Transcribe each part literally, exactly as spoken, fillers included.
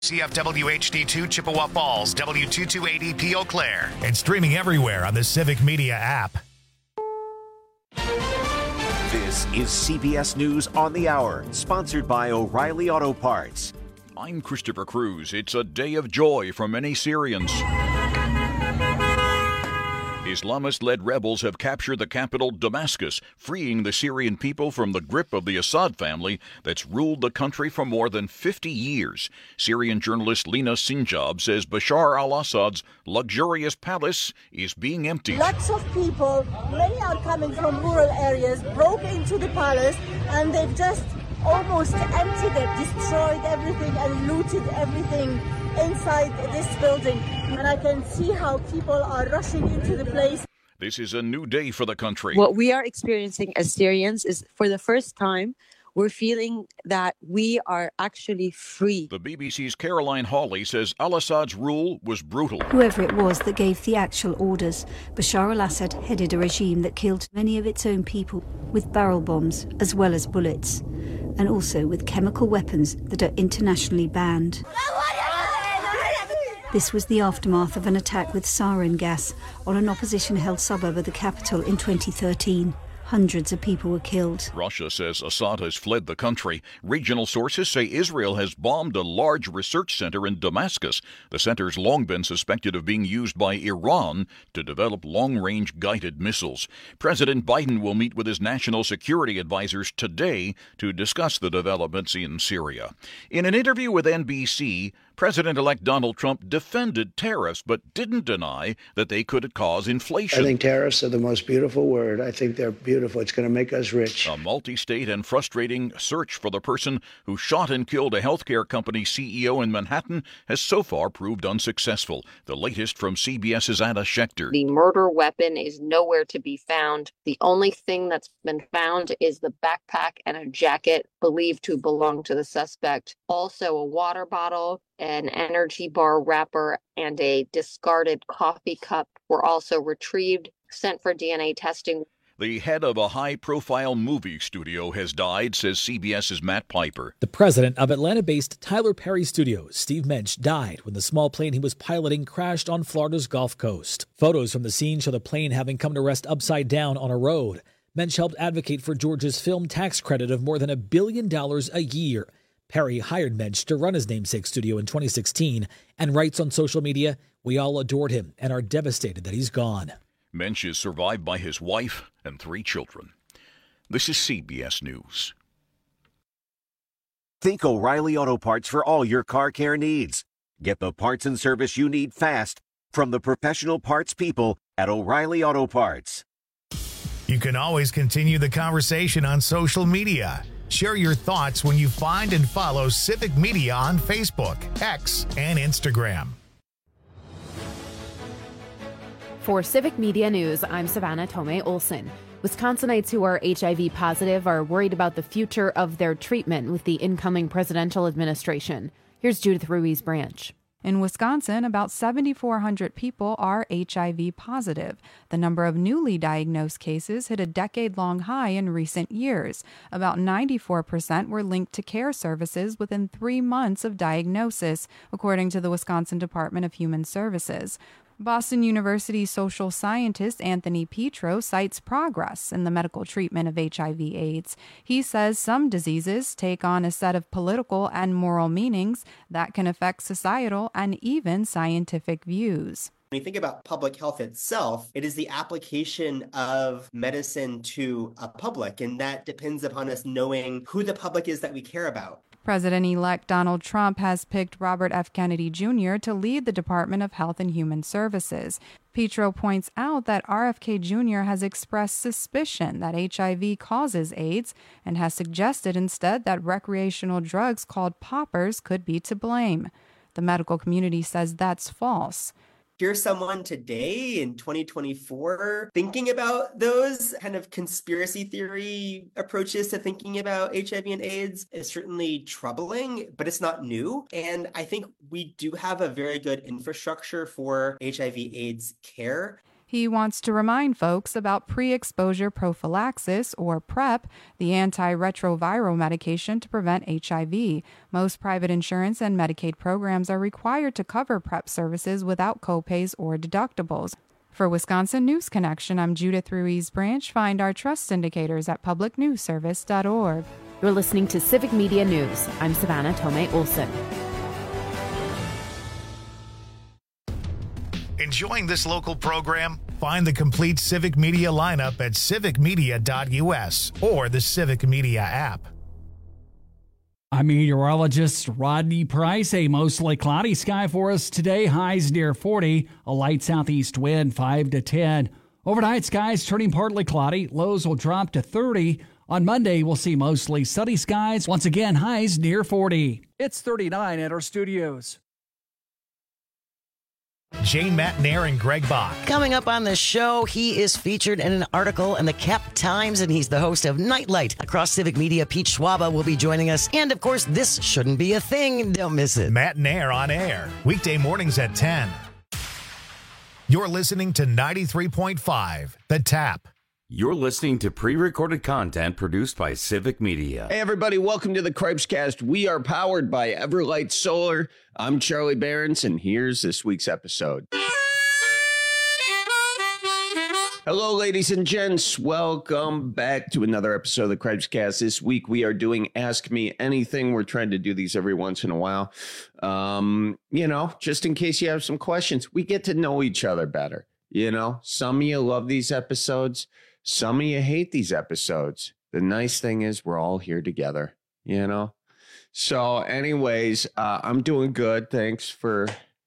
C F W H D two Chippewa Falls, W two two eight E P Eau Claire, and streaming everywhere on the Civic Media app. This is C B S News on the Hour, sponsored by O'Reilly Auto Parts. I'm Christopher Cruz. It's a day of joy for many Syrians. Islamist-led rebels have captured the capital, Damascus, freeing the Syrian people from the grip of the Assad family that's ruled the country for more than fifty years. Syrian journalist Lina Sinjab says Bashar al-Assad's luxurious palace is being emptied. Lots of people, many are coming from rural areas, broke into the palace, and they've just almost emptied it, destroyed everything and looted everything inside this building. And I can see how people are rushing into the place. This is a new day for the country. What we are experiencing as Syrians is, for the first time, we're feeling that we are actually free. The B B C's Caroline Hawley says al-Assad's rule was brutal. Whoever it was that gave the actual orders, Bashar al-Assad headed a regime that killed many of its own people with barrel bombs as well as bullets, and also with chemical weapons that are internationally banned. This was the aftermath of an attack with sarin gas on an opposition-held suburb of the capital in twenty thirteen. Hundreds of people were killed. Russia says Assad has fled the country. Regional sources say Israel has bombed a large research center in Damascus. The center's long been suspected of being used by Iran to develop long-range guided missiles. President Biden will meet with his national security advisors today to discuss the developments in Syria. In an interview with N B C, President-elect Donald Trump defended tariffs but didn't deny that they could cause inflation. I think tariffs are the most beautiful word. I think they're beautiful. It's going to make us rich. A multi-state and frustrating search for the person who shot and killed a healthcare company C E O in Manhattan has so far proved unsuccessful. The latest from CBS's Anna Schechter. The murder weapon is nowhere to be found. The only thing that's been found is the backpack and a jacket believed to belong to the suspect. Also a water bottle, an energy bar wrapper, and a discarded coffee cup were also retrieved, sent for D N A testing. The head of a high-profile movie studio has died, says CBS's Matt Piper. The president of Atlanta-based Tyler Perry Studios, Steve Mensch, died when the small plane he was piloting crashed on Florida's Gulf Coast. Photos from the scene show the plane having come to rest upside down on a road. Mensch helped advocate for Georgia's film tax credit of more than a billion dollars a year. Perry hired Mensch to run his namesake studio in twenty sixteen and writes on social media, "We all adored him and are devastated that he's gone." Mensch is survived by his wife and three children. This is C B S News. Think O'Reilly Auto Parts for all your car care needs. Get the parts and service you need fast from the professional parts people at O'Reilly Auto Parts. You can always continue the conversation on social media. Share your thoughts when you find and follow Civic Media on Facebook, X, and Instagram. For Civic Media News, I'm Savannah Tomei Olson. Wisconsinites who are H I V positive are worried about the future of their treatment with the incoming presidential administration. Here's Judith Ruiz Branch. In Wisconsin, about seven thousand four hundred people are H I V positive. The number of newly diagnosed cases hit a decade-long high in recent years. About ninety-four percent were linked to care services within three months of diagnosis, according to the Wisconsin Department of Human Services. Boston University social scientist Anthony Petro cites progress in the medical treatment of H I V AIDS. He says some diseases take on a set of political and moral meanings that can affect societal and even scientific views. When you think about public health itself, it is the application of medicine to a public, and that depends upon us knowing who the public is that we care about. President-elect Donald Trump has picked Robert F. Kennedy Junior to lead the Department of Health and Human Services. Petro points out that R F K Junior has expressed suspicion that H I V causes AIDS and has suggested instead that recreational drugs called poppers could be to blame. The medical community says that's false. Here's someone today in twenty twenty-four thinking about those kind of conspiracy theory approaches to thinking about H I V and AIDS is certainly troubling, but it's not new. And I think we do have a very good infrastructure for H I V AIDS care. He wants to remind folks about pre-exposure prophylaxis, or PrEP, the antiretroviral medication to prevent H I V. Most private insurance and Medicaid programs are required to cover PrEP services without copays or deductibles. For Wisconsin News Connection, I'm Judith Ruiz Branch. Find our trust indicators at public news service dot org. You're listening to Civic Media News. I'm Savannah Tomei Olson. Enjoying this local program? Find the complete Civic Media lineup at civic media dot u s or the Civic Media app. I'm meteorologist Rodney Price. A mostly cloudy sky for us today. Highs near forty. A light southeast wind five to ten. Overnight skies turning partly cloudy. Lows will drop to thirty. On Monday, we'll see mostly sunny skies. Once again, highs near forty. It's thirty-nine at our studios. Jane Matnair and Greg Bach. Coming up on the show, he is featured in an article in the Cap Times, and he's the host of Nightlight. Across Civic Media, Pete Schwaba will be joining us. And, of course, This Shouldn't Be a Thing. Don't miss it. Matnair on air, weekday mornings at ten. You're listening to ninety-three point five, The Tap. You're listening to pre-recorded content produced by Civic Media. Hey, everybody. Welcome to the Cripescast. We are powered by Everlight Solar. I'm Charlie Behrens, and here's this week's episode. Hello, ladies and gents. Welcome back to another episode of the Cripescast. This week, we are doing Ask Me Anything. We're trying to do these every once in a while. Um, you know, just in case you have some questions, we get to know each other better. You know, some of you love these episodes. Some of you hate these episodes. The nice thing is we're all here together, you know? So anyways, uh, I'm doing good. Thanks for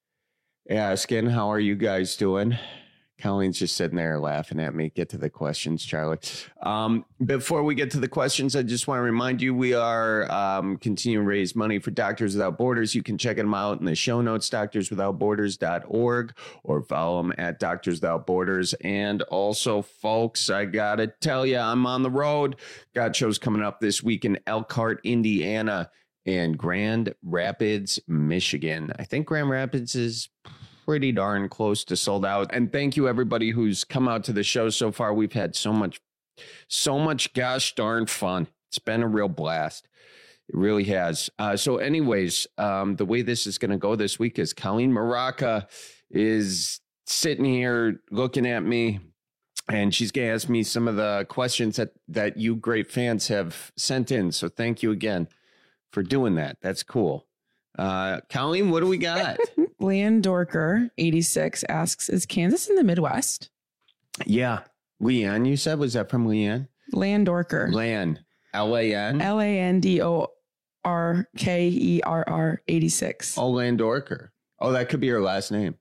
asking. How are you guys doing? Colleen's just sitting there laughing at me. Get to the questions, Charlie. Um, before we get to the questions, I just want to remind you we are um, continuing to raise money for Doctors Without Borders. You can check them out in the show notes, doctors without borders dot org, or follow them at Doctors Without Borders. And also, folks, I got to tell you, I'm on the road. Got shows coming up this week in Elkhart, Indiana, and Grand Rapids, Michigan. I think Grand Rapids is pretty darn close to sold out. And thank you, everybody who's come out to the show so far. We've had so much, so much gosh darn fun. It's been a real blast. It really has. Uh, so anyways, um, the way this is going to go this week is Colleen Maraca is sitting here looking at me, and she's going to ask me some of the questions that, that you great fans have sent in. So thank you again for doing that. That's cool. Uh, Colleen, what do we got? Leanne Dorker, eighty-six, asks, is Kansas in the Midwest? Yeah. Leanne, you said? Was that from Leanne? Leanne Dorker. Lan. L A N? L A N D O R K E R R, eighty-six. Oh, Lan Dorker. Oh, that could be her last name.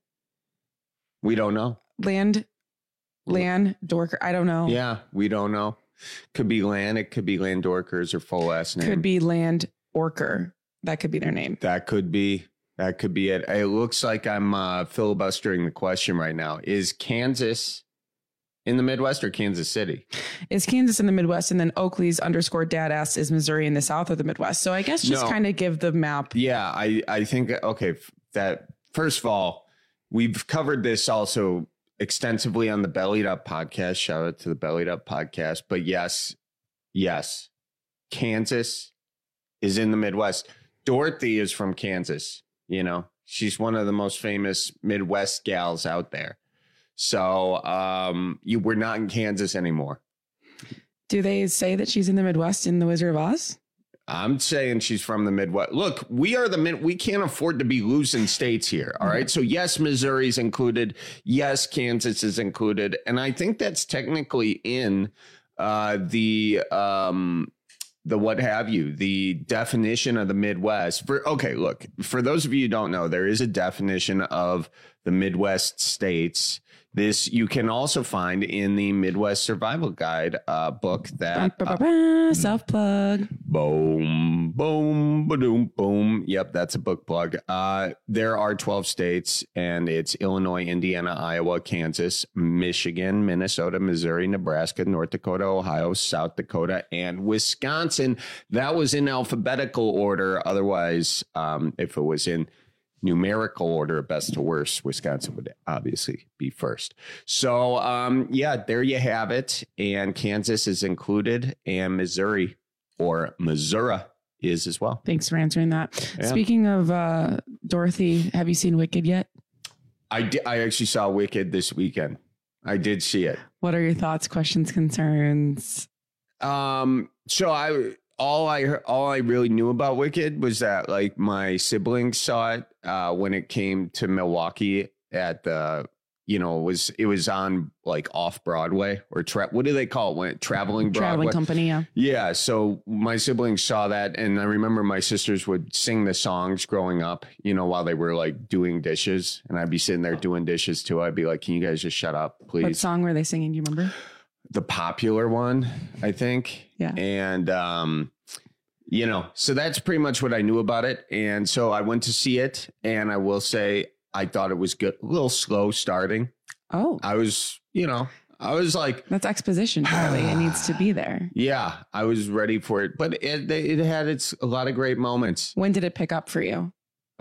We don't know. Land, Lan Dorker. I don't know. Yeah, we don't know. Could be Lan. It could be Lan Dorker's her full last name. Could be Land Orker. That could be their name. That could be. That could be it. It looks like I'm uh, filibustering the question right now. Is Kansas in the Midwest or Kansas City? Is Kansas in the Midwest? And then Oakley's underscore dad asks, is Missouri in the South or the Midwest? So I guess just no. kind of give the map. Yeah, I, I think, okay, that first of all, we've covered this also extensively on the Bellied Up podcast. Shout out to the Bellied Up podcast. But yes, yes, Kansas is in the Midwest. Dorothy is from Kansas. You know, she's one of the most famous Midwest gals out there. So um, you we're not in Kansas anymore. Do they say that she's in the Midwest in The Wizard of Oz? I'm saying she's from the Midwest. Look, we are the mid. We can't afford to be losing states here. All right. So, yes, Missouri's included. Yes, Kansas is included. And I think that's technically in uh, the um the what have you, the definition of the Midwest. For okay, look, for those of you who don't know, there is a definition of the Midwest states. This you can also find in the Midwest Survival Guide uh, book that uh, self plug. Boom, boom, boom, boom. Yep, that's a book plug. Uh, there are twelve states, and it's Illinois, Indiana, Iowa, Kansas, Michigan, Minnesota, Missouri, Nebraska, North Dakota, Ohio, South Dakota, and Wisconsin. That was in alphabetical order. Otherwise, um, if it was in numerical order of best to worst, Wisconsin would obviously be first. So, um, yeah, there you have it. And Kansas is included, and Missouri or Missouri is as well. Thanks for answering that. Yeah. Speaking of uh, Dorothy, have you seen Wicked yet? I, di- I actually saw Wicked this weekend. I did see it. What are your thoughts, questions, concerns? Um, so I all I heard, all I really knew about Wicked was that like my siblings saw it uh, when it came to Milwaukee at the, you know, it was it was on like off Broadway or tra- what do they call it when it, traveling Broadway? Traveling company, yeah. Yeah, so my siblings saw that, and I remember my sisters would sing the songs growing up, you know, while they were like doing dishes, and I'd be sitting there doing dishes too. I'd be like, "Can you guys just shut up, please?" What song were they singing? Do you remember? The popular one, I think. Yeah. And, um, you know, so that's pretty much what I knew about it. And so I went to see it, and I will say I thought it was good. A little slow starting. Oh. I was, you know, I was like. That's exposition, Charlie. It needs to be there. Yeah, I was ready for it. But it, it had its a lot of great moments. When did it pick up for you?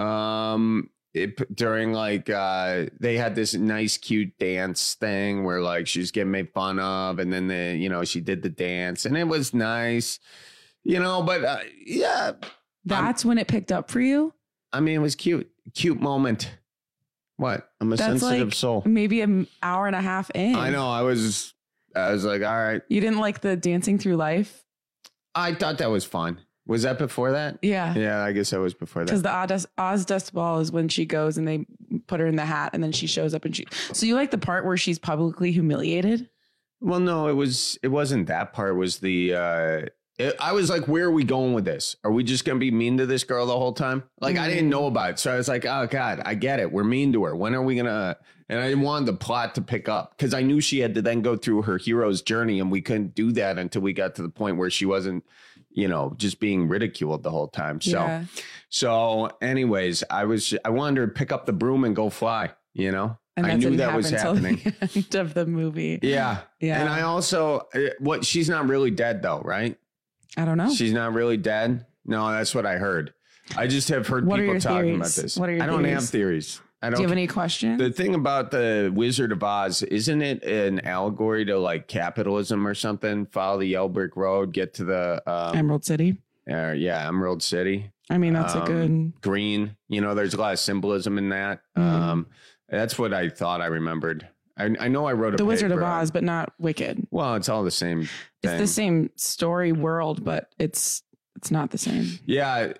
Um, it, during like uh, they had this nice, cute dance thing where like she was getting made fun of. And then, the, you know, she did the dance and it was nice, you know, but uh, yeah. That's I'm, when it picked up for you? I mean, it was cute, cute moment. What? I'm a That's sensitive like soul. Maybe an hour and a half in. I know. I was, I was like, all right. You didn't like the dancing through life? I thought that was fun. Was that before that? Yeah. Yeah, I guess that was before that. Because the Oz, Oz Dust Ball is when she goes and they put her in the hat and then she shows up and she. So you like the part where she's publicly humiliated? Well, no, it was. It wasn't that part. It was the. Uh, it, I was like, where are we going with this? Are we just gonna be mean to this girl the whole time? Like, mm-hmm. I didn't know about it, so I was like, oh God, I get it. We're mean to her. When are we gonna? And I didn't want the plot to pick up because I knew she had to then go through her hero's journey, and we couldn't do that until we got to the point where she wasn't, you know, just being ridiculed the whole time. So, yeah. so anyways, I was, I wanted her to pick up the broom and go fly, you know, and I knew that was happening. The end of the movie. Yeah. Yeah. And I also, what, she's not really dead though, right? I don't know. She's not really dead. No, that's what I heard. I just have heard what people talking theories? about this. What are your I don't theories? have theories. I don't. Do you have any questions? The thing about the Wizard of Oz, isn't it an allegory to like capitalism or something? Follow the yellow brick road, get to the um, Emerald City. Uh, yeah, Emerald City. I mean, that's um, a good green. You know, there's a lot of symbolism in that. Mm. Um, that's what I thought I remembered. I, I know I wrote a The Wizard paper of Oz, on, but not Wicked. Well, it's all the same thing. It's the same story world, but it's it's not the same. Yeah,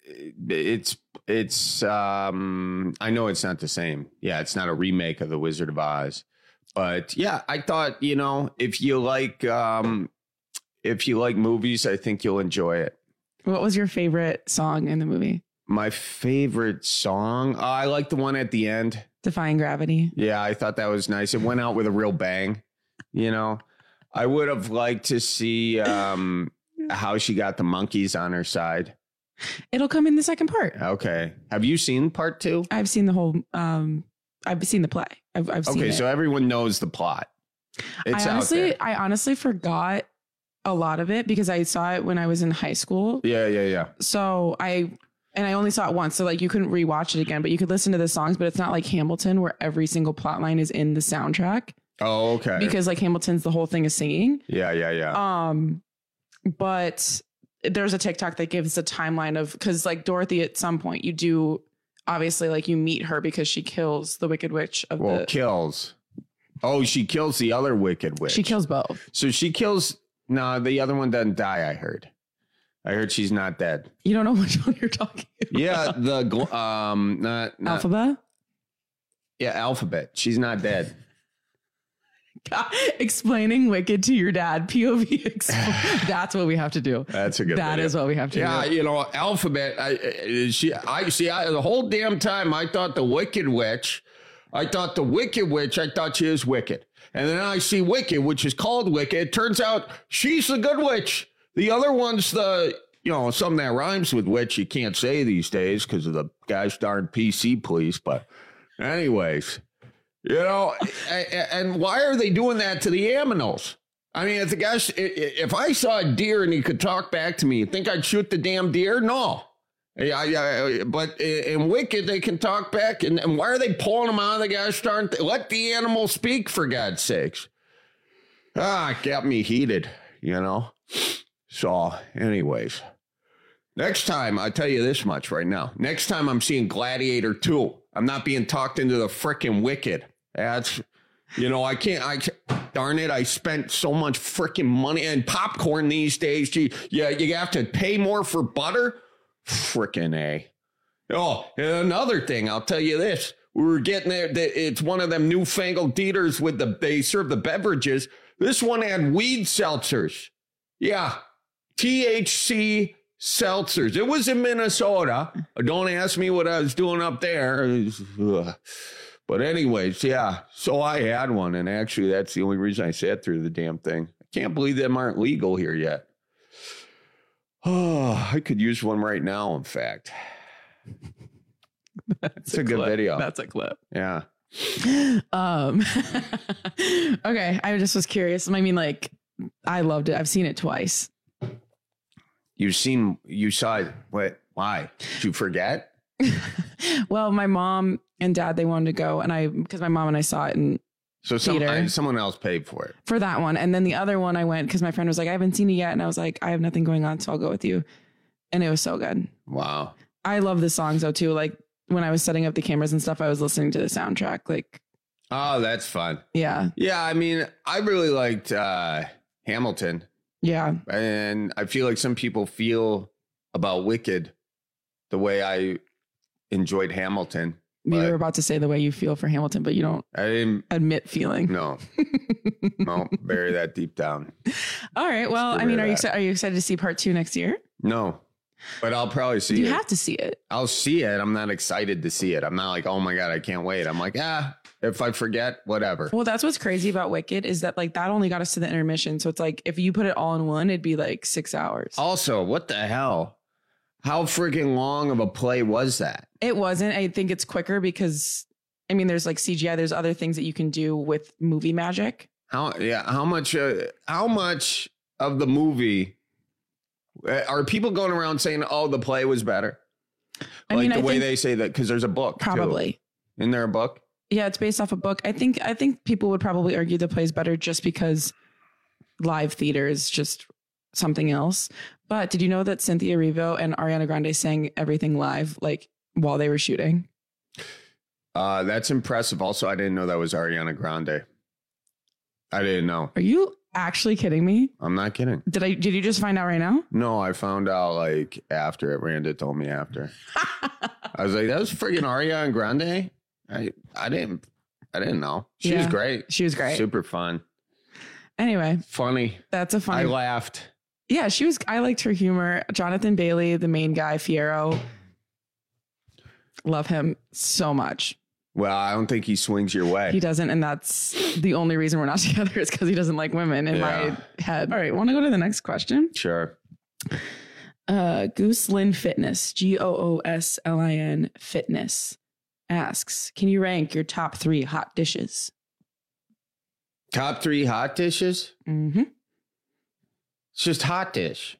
it's it's. Um, I know it's not the same. Yeah, it's not a remake of The Wizard of Oz, but yeah, I thought, you know, if you like um, if you like movies, I think you'll enjoy it. What was your favorite song in the movie? My favorite song, oh, I like the one at the end. Defying Gravity. Yeah, I thought that was nice. It went out with a real bang. You know, I would have liked to see um, how she got the monkeys on her side. It'll come in the second part. Okay. Have you seen part two? I've seen the whole. Um, I've seen the play. I've, I've seen okay, it. so everyone knows the plot. It's I honestly, out there. I honestly forgot a lot of it because I saw it when I was in high school. Yeah, yeah, yeah. So I. And I only saw it once, so like you couldn't rewatch it again, but you could listen to the songs. But it's not like Hamilton, where every single plot line is in the soundtrack. Oh, okay. Because like Hamilton's, the whole thing is singing. Yeah, yeah, yeah. Um, but there's a TikTok that gives a timeline of because like Dorothy, at some point you do obviously like you meet her because she kills the Wicked Witch of well, the kills. Oh, she kills the other Wicked Witch. She kills both. So she kills. No, the other one doesn't die. I heard. I heard she's not dead. You don't know which one you're talking about. Yeah, the um, not, not Alphabet. Yeah, Alphabet. She's not dead. God, explaining Wicked to your dad, P O V. Exp- That's what we have to do. That's a good. That video. is what we have to yeah, do. Yeah, you know, Alphabet. I she. I see. I, the whole damn time I thought the Wicked Witch. I thought the Wicked Witch. I thought she was wicked, and then I see Wicked, which is called Wicked. It turns out she's the good witch. The other one's the, you know, something that rhymes with witch you can't say these days because of the gosh darn P C police. But anyways, you know, and why are they doing that to the aminals? I mean, if the guy, if I saw a deer and he could talk back to me, you think I'd shoot the damn deer? No. Yeah, yeah, but in Wicked, they can talk back. And, and why are they pulling them out of the gosh darn thing? Let the animal speak, for God's sakes. Ah, it got me heated, you know? So, anyways, next time, I'll tell you this much right now. Next time I'm seeing Gladiator two, I'm not being talked into the frickin' Wicked. That's, you know, I can't, I darn it, I spent so much frickin' money and popcorn these days. Gee, yeah, you have to pay more for butter? Frickin' A. Oh, and another thing, I'll tell you this. We were getting there. It's one of them newfangled theaters with the, they serve the beverages. This one had weed seltzers. Yeah. T H C seltzers. It was in Minnesota. Don't ask me what I was doing up there. Was, but anyways, yeah. So I had one. And actually, that's the only reason I sat through the damn thing. I can't believe them aren't legal here yet. Oh, I could use one right now, in fact. That's a, a good clip. video. That's a clip. Yeah. Um. Okay. I just was curious. I mean, like, I loved it. I've seen it twice. You've seen, you saw it. What? Why? Did you forget? Well, my mom and dad, they wanted to go. And I, because my mom and I saw it in So some, theater. I, someone else paid for it. For that one. And then the other one I went because my friend was like, I haven't seen it yet. And I was like, I have nothing going on, so I'll go with you. And it was so good. Wow. I love the songs though, too. Like when I was setting up the cameras and stuff, I was listening to the soundtrack. Like, oh, that's fun. Yeah. Yeah. I mean, I really liked uh, Hamilton. Yeah. And I feel like some people feel about Wicked the way I enjoyed Hamilton. You were about to say the way you feel for Hamilton, but you don't I didn't admit feeling. No. No, bury that deep down. All right. Well, Screw I mean, are you that. exci- are you excited to see part two next year? No. But I'll probably see You it. have to see it. I'll see it. I'm not excited to see it. I'm not like, oh my God, I can't wait. I'm like, ah, if I forget, whatever. Well, that's what's crazy about Wicked is that like that only got us to the intermission. So it's like if you put it all in one, it'd be like six hours. Also, what the hell? How freaking long of a play was that? It wasn't. I think it's quicker because I mean, there's like C G I. There's other things that you can do with movie magic. How? Yeah. How much? Uh, how much of the movie uh, are people going around saying, "Oh, the play was better"? I Like mean, the I way think- they say that because there's a book. too. Probably. Isn't there a book? Yeah, it's based off a book. I think I think people would probably argue the play's better just because live theater is just something else. But did you know that Cynthia Erivo and Ariana Grande sang everything live, like while they were shooting? Uh, that's impressive. Also, I didn't know that was Ariana Grande. I didn't know. Are you actually kidding me? I'm not kidding. Did I? Did you just find out right now? No, I found out like after it. Randa told me after. I was like, that was freaking Ariana Grande. I I didn't I didn't know. She was Yeah, great. she was great. Super fun. Anyway, Funny. that's a funny. I laughed. Yeah, she was. I liked her humor. Jonathan Bailey, the main guy, Fierro. Love him so much. Well, I don't think he swings your way. He doesn't, and that's the only reason we're not together is because he doesn't like women in Yeah. my head. All right, want to go to the next question? Sure. Uh, Gooselin Fitness, G O O S L I N Fitness, asks, can you rank your top three hot dishes? Top three hot dishes? Mm-hmm. It's just hot dish.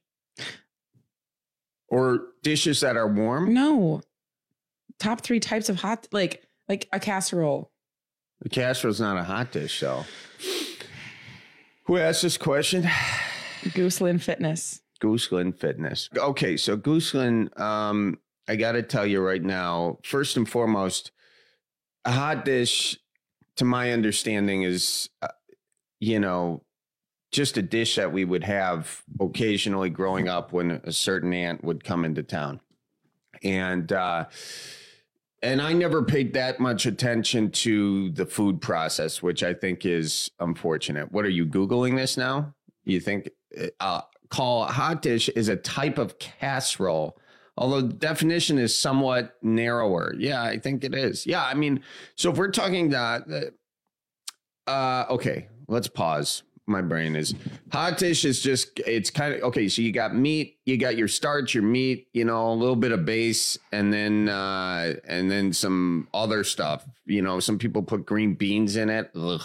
Or dishes that are warm? No. Top three types of hot, like like a casserole. The casserole's not a hot dish, though. Who asked this question? Gooselin Fitness. Gooselin Fitness. Okay, so Gooselin, um, I got to tell you right now, first and foremost, a hot dish, to my understanding, is, uh, you know, just a dish that we would have occasionally growing up when a certain aunt would come into town. And, uh, and I never paid that much attention to the food process, which I think is unfortunate. What are you Googling this now? You think, uh, call hot dish is a type of casserole, although the definition is somewhat narrower. Yeah, I think it is. Yeah, I mean, so if we're talking that, uh, okay, let's pause. My brain is hot dish is just, it's kind of, okay, so you got meat, you got your starch, your meat, you know, a little bit of base, and then, uh, and then some other stuff. You know, some people put green beans in it. Ugh.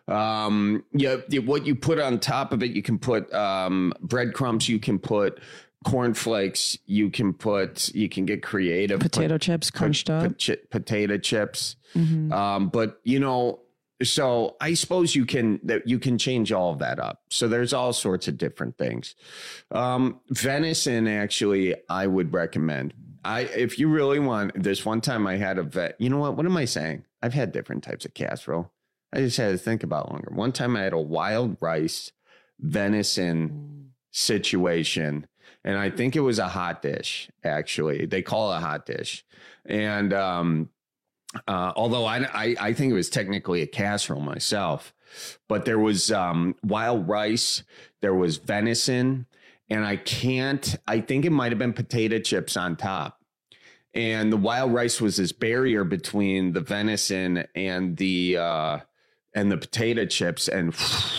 Um, yeah, what you put on top of it, you can put um, breadcrumbs, you can put cornflakes. You can put, you can get creative. Potato put, chips crunched put, up. Put chi- potato chips. Mm-hmm. Um, but, you know, so I suppose you can, that you can change all of that up. So there's all sorts of different things. Um, venison, actually, I would recommend. I, if you really want, this one time I had a vet, you know what, what am I saying? I've had different types of casserole. I just had to think about longer. One time I had a wild rice venison situation, and I think it was a hot dish, actually. They call it a hot dish. And, um, Uh, although I, I, I think it was technically a casserole myself, but there was um, wild rice, there was venison, and I can't, I think it might have been potato chips on top. And the wild rice was this barrier between the venison and the uh, and the potato chips. And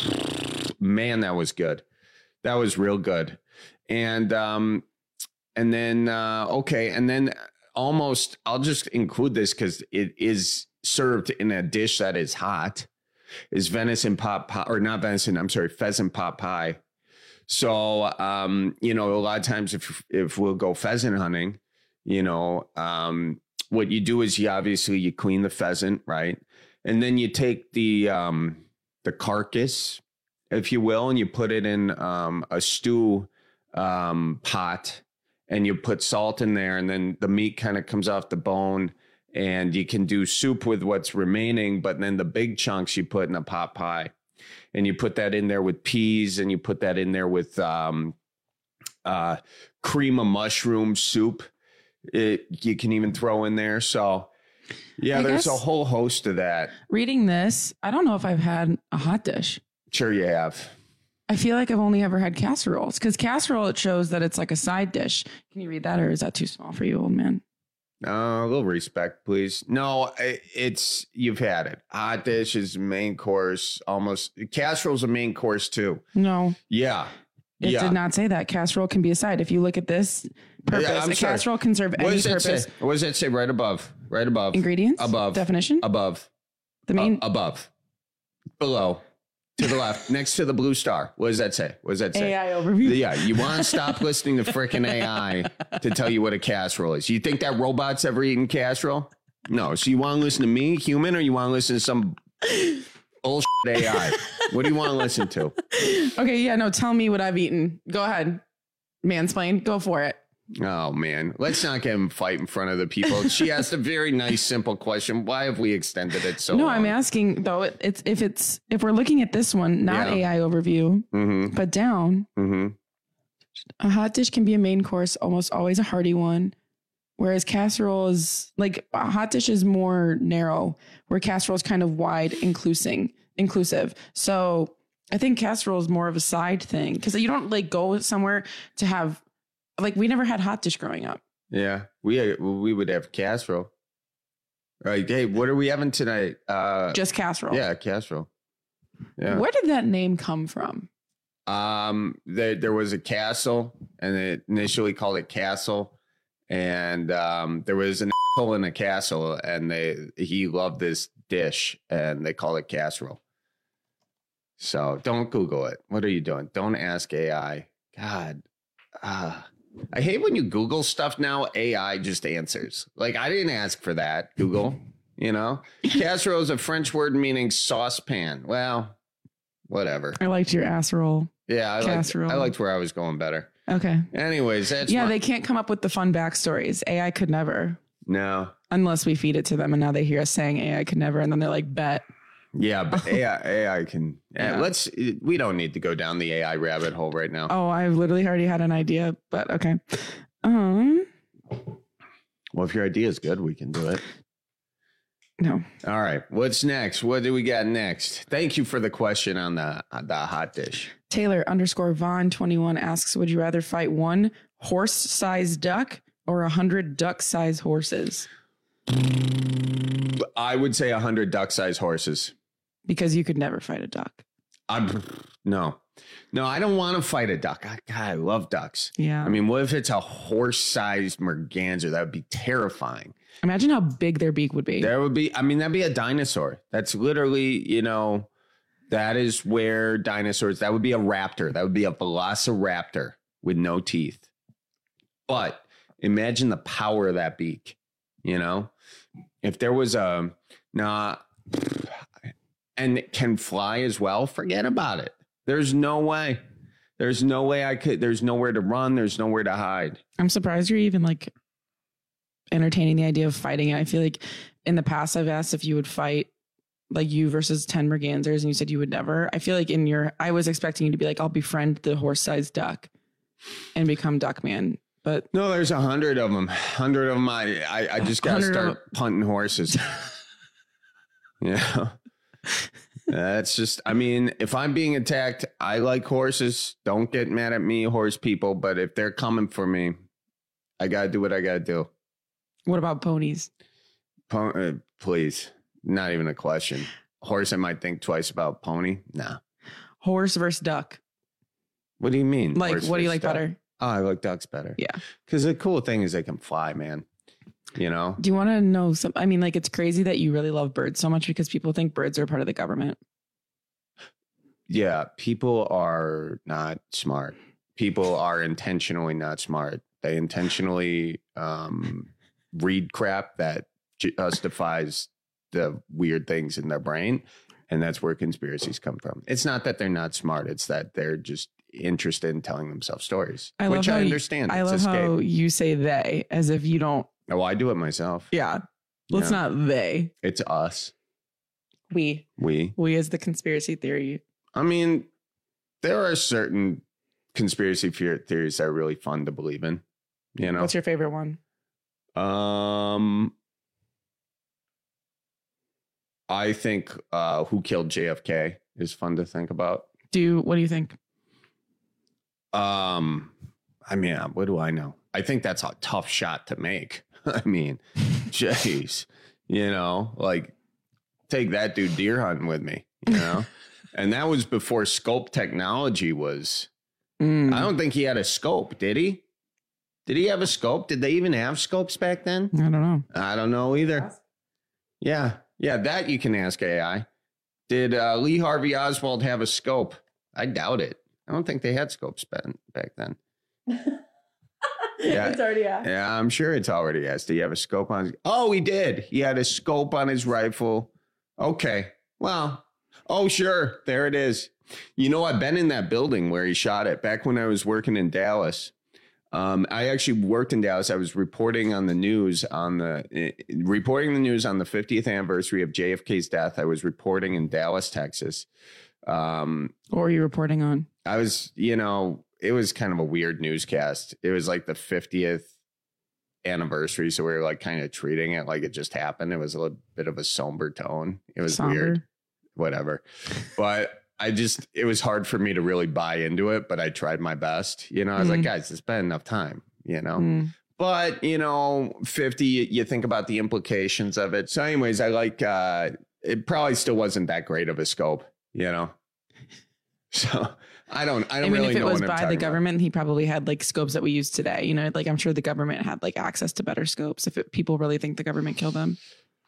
man, that was good. That was real good. And um, and then, uh, okay, and then almost, I'll just include this because it is served in a dish that is hot, is venison pot pie, or not venison, I'm sorry, pheasant pot pie. So, um, you know, a lot of times if, if we'll go pheasant hunting, you know, um, what you do is you obviously, you clean the pheasant, right? And then you take the, um, the carcass, if you will, and you put it in um, a stew um, pot, and you put salt in there, and then the meat kind of comes off the bone, and you can do soup with what's remaining, but then the big chunks you put in a pot pie, and you put that in there with peas, and you put that in there with um, uh, cream of mushroom soup. It, you can even throw in there. So yeah, I there's guess a whole host of that. Reading this, I don't know if I've had a hot dish. Sure you have. I feel like I've only ever had casseroles, because casserole, it shows that it's like a side dish. Can you read that, or is that too small for you, old man? Uh, a little respect, please. No, it's, you've had it. Hot dish is main course, almost. Casserole's a main course too. No. Yeah. It yeah. did not say that. Casserole can be a side. If you look at this purpose, Yeah, I'm a sorry. casserole can serve What any does it purpose. say? What does it say right above? Right above. Ingredients? Above. Definition? Above. The main Uh, above. Below. To the left. Next to the blue star. What does that say? What does that say? A I overview. Yeah. You want to stop listening to freaking A I to tell you what a casserole is. You think that robot's ever eaten casserole? No. So you want to listen to me, human, or you want to listen to some bullshit A I? What do you want to listen to? Okay, yeah, no, tell me what I've eaten. Go ahead. Mansplain. Go for it. Oh, man. Let's not get him fight in front of the people. She asked a very nice, simple question. Why have we extended it so no, long? I'm asking though. It, it's if it's if we're looking at this one, not Yeah. A I overview, Mm-hmm. but down. Mm-hmm. A hot dish can be a main course, almost always a hearty one, whereas casserole is like a hot dish is more narrow, where casserole is kind of wide, inclusing, inclusive. So I think casserole is more of a side thing, because you don't like go somewhere to have, like, we never had hot dish growing up. Yeah, we we would have casserole. Right. Hey, what are we having tonight? Uh, Just casserole. Yeah, casserole. Yeah. Where did that name come from? Um, there there was a castle, and they initially called it Castle, and um, there was an asshole in a castle, and they he loved this dish, and they call it casserole. So don't Google it. What are you doing? Don't ask A I. God, uh, I hate when you Google stuff now. A I just answers. Like, I didn't ask for that. Google, you know, casserole is a French word meaning saucepan. Well, whatever. I liked your ass roll. Yeah, I liked, Casserole. I liked where I was going better. Okay. Anyways, that's yeah, my- they can't come up with the fun backstories. A I could never. No. Unless we feed it to them, and now they hear us saying A I could never, and then they're like, bet. Yeah, but A I, A I can. Yeah. Yeah. Let's. We don't need to go down the A I rabbit hole right now. Oh, I've literally already had an idea, but okay. Um. Well, if your idea is good, we can do it. No. All right. What's next? What do we got next? Thank you for the question on the on the hot dish. Taylor underscore Vaughn twenty-one asks, would you rather fight one horse-sized duck or a hundred duck-sized horses? I would say a hundred duck-sized horses. Because you could never fight a duck. I'm no, no. I don't want to fight a duck. I, God, I love ducks. Yeah. I mean, what if it's a horse-sized merganser? That would be terrifying. Imagine how big their beak would be. There would be. I mean, that'd be a dinosaur. That's literally, you know, that is where dinosaurs. That would be a raptor. That would be a velociraptor with no teeth. But imagine the power of that beak, you know? If there was a, nah, and it can fly as well, forget about it. There's no way. There's no way I could, there's nowhere to run. There's nowhere to hide. I'm surprised you're even like entertaining the idea of fighting it. I feel like in the past I've asked if you would fight like you versus ten mergansers and you said you would never. I feel like in your, I was expecting you to be like, I'll befriend the horse-sized duck and become Duckman. But no, there's a hundred of them. Hundred of them. I, I, I just got to start punting horses. Yeah. That's just, I mean, if I'm being attacked, I like horses. Don't get mad at me, horse people. But if they're coming for me, I got to do what I got to do. What about ponies? Po- uh, please. Not even a question. Horse, I might think twice about. Pony. Nah. Horse versus duck. What do you mean? Like, horse what do you like duck? better? Oh, I like ducks better. Yeah. Because the cool thing is they can fly, man. You know? Do you want to know some? I mean, like, it's crazy that you really love birds so much because people think birds are part of the government. Yeah. People are not smart. People are intentionally not smart. They intentionally um, read crap that justifies the weird things in their brain. And that's where conspiracies come from. It's not that they're not smart. It's that they're just interested in telling themselves stories, I which love I how understand. You, I It's love escape. how you say they as if you don't. Oh, I do it myself. Yeah. Well, it's Yeah. not they. It's us. We. We. We as the conspiracy theory. I mean, there are certain conspiracy fear theories that are really fun to believe in. You know, What's your favorite one? Um, I think uh, who killed J F K is fun to think about. Do you, what do you think? Um, I mean, what do I know? I think that's a tough shot to make. I mean, jeez, you know, like take that dude deer hunting with me, you know, and that was before scope technology was. Mm. I don't think he had a scope, did he? Did he have a scope? Did they even have scopes back then? I don't know. I don't know either. Yeah. Yeah. That you can ask A I. Did uh, Lee Harvey Oswald have a scope? I doubt it. I don't think they had scopes back, back then. Yeah. It's already asked. Yeah, I'm sure it's already asked. Did he have a scope on his... Oh, he did. He had a scope on his rifle. Okay. Well, oh, sure. There it is. You know, I've been in that building where he shot it back when I was working in Dallas. Um, I actually worked in Dallas. I was reporting on the news on the uh, reporting the news on the fiftieth anniversary of J F K's death. I was reporting in Dallas, Texas. Um, what were you reporting on? I was, you know, it was kind of a weird newscast. It was like the fiftieth anniversary. So we were like kind of treating it like it just happened. It was a little bit of a somber tone. It was Somber. weird, whatever. But I just, it was hard for me to really buy into it, but I tried my best. You know, I was Mm. like, guys, it's been enough time, you know? Mm. But, you know, fifty, you think about the implications of it. So anyways, I like, uh, it probably still wasn't that great of a scope, you know? So I don't, I don't I mean, really if it know was what I'm by the talking about. government, he probably had like scopes that we use today. You know, like I'm sure the government had like access to better scopes if it, people really think the government killed them.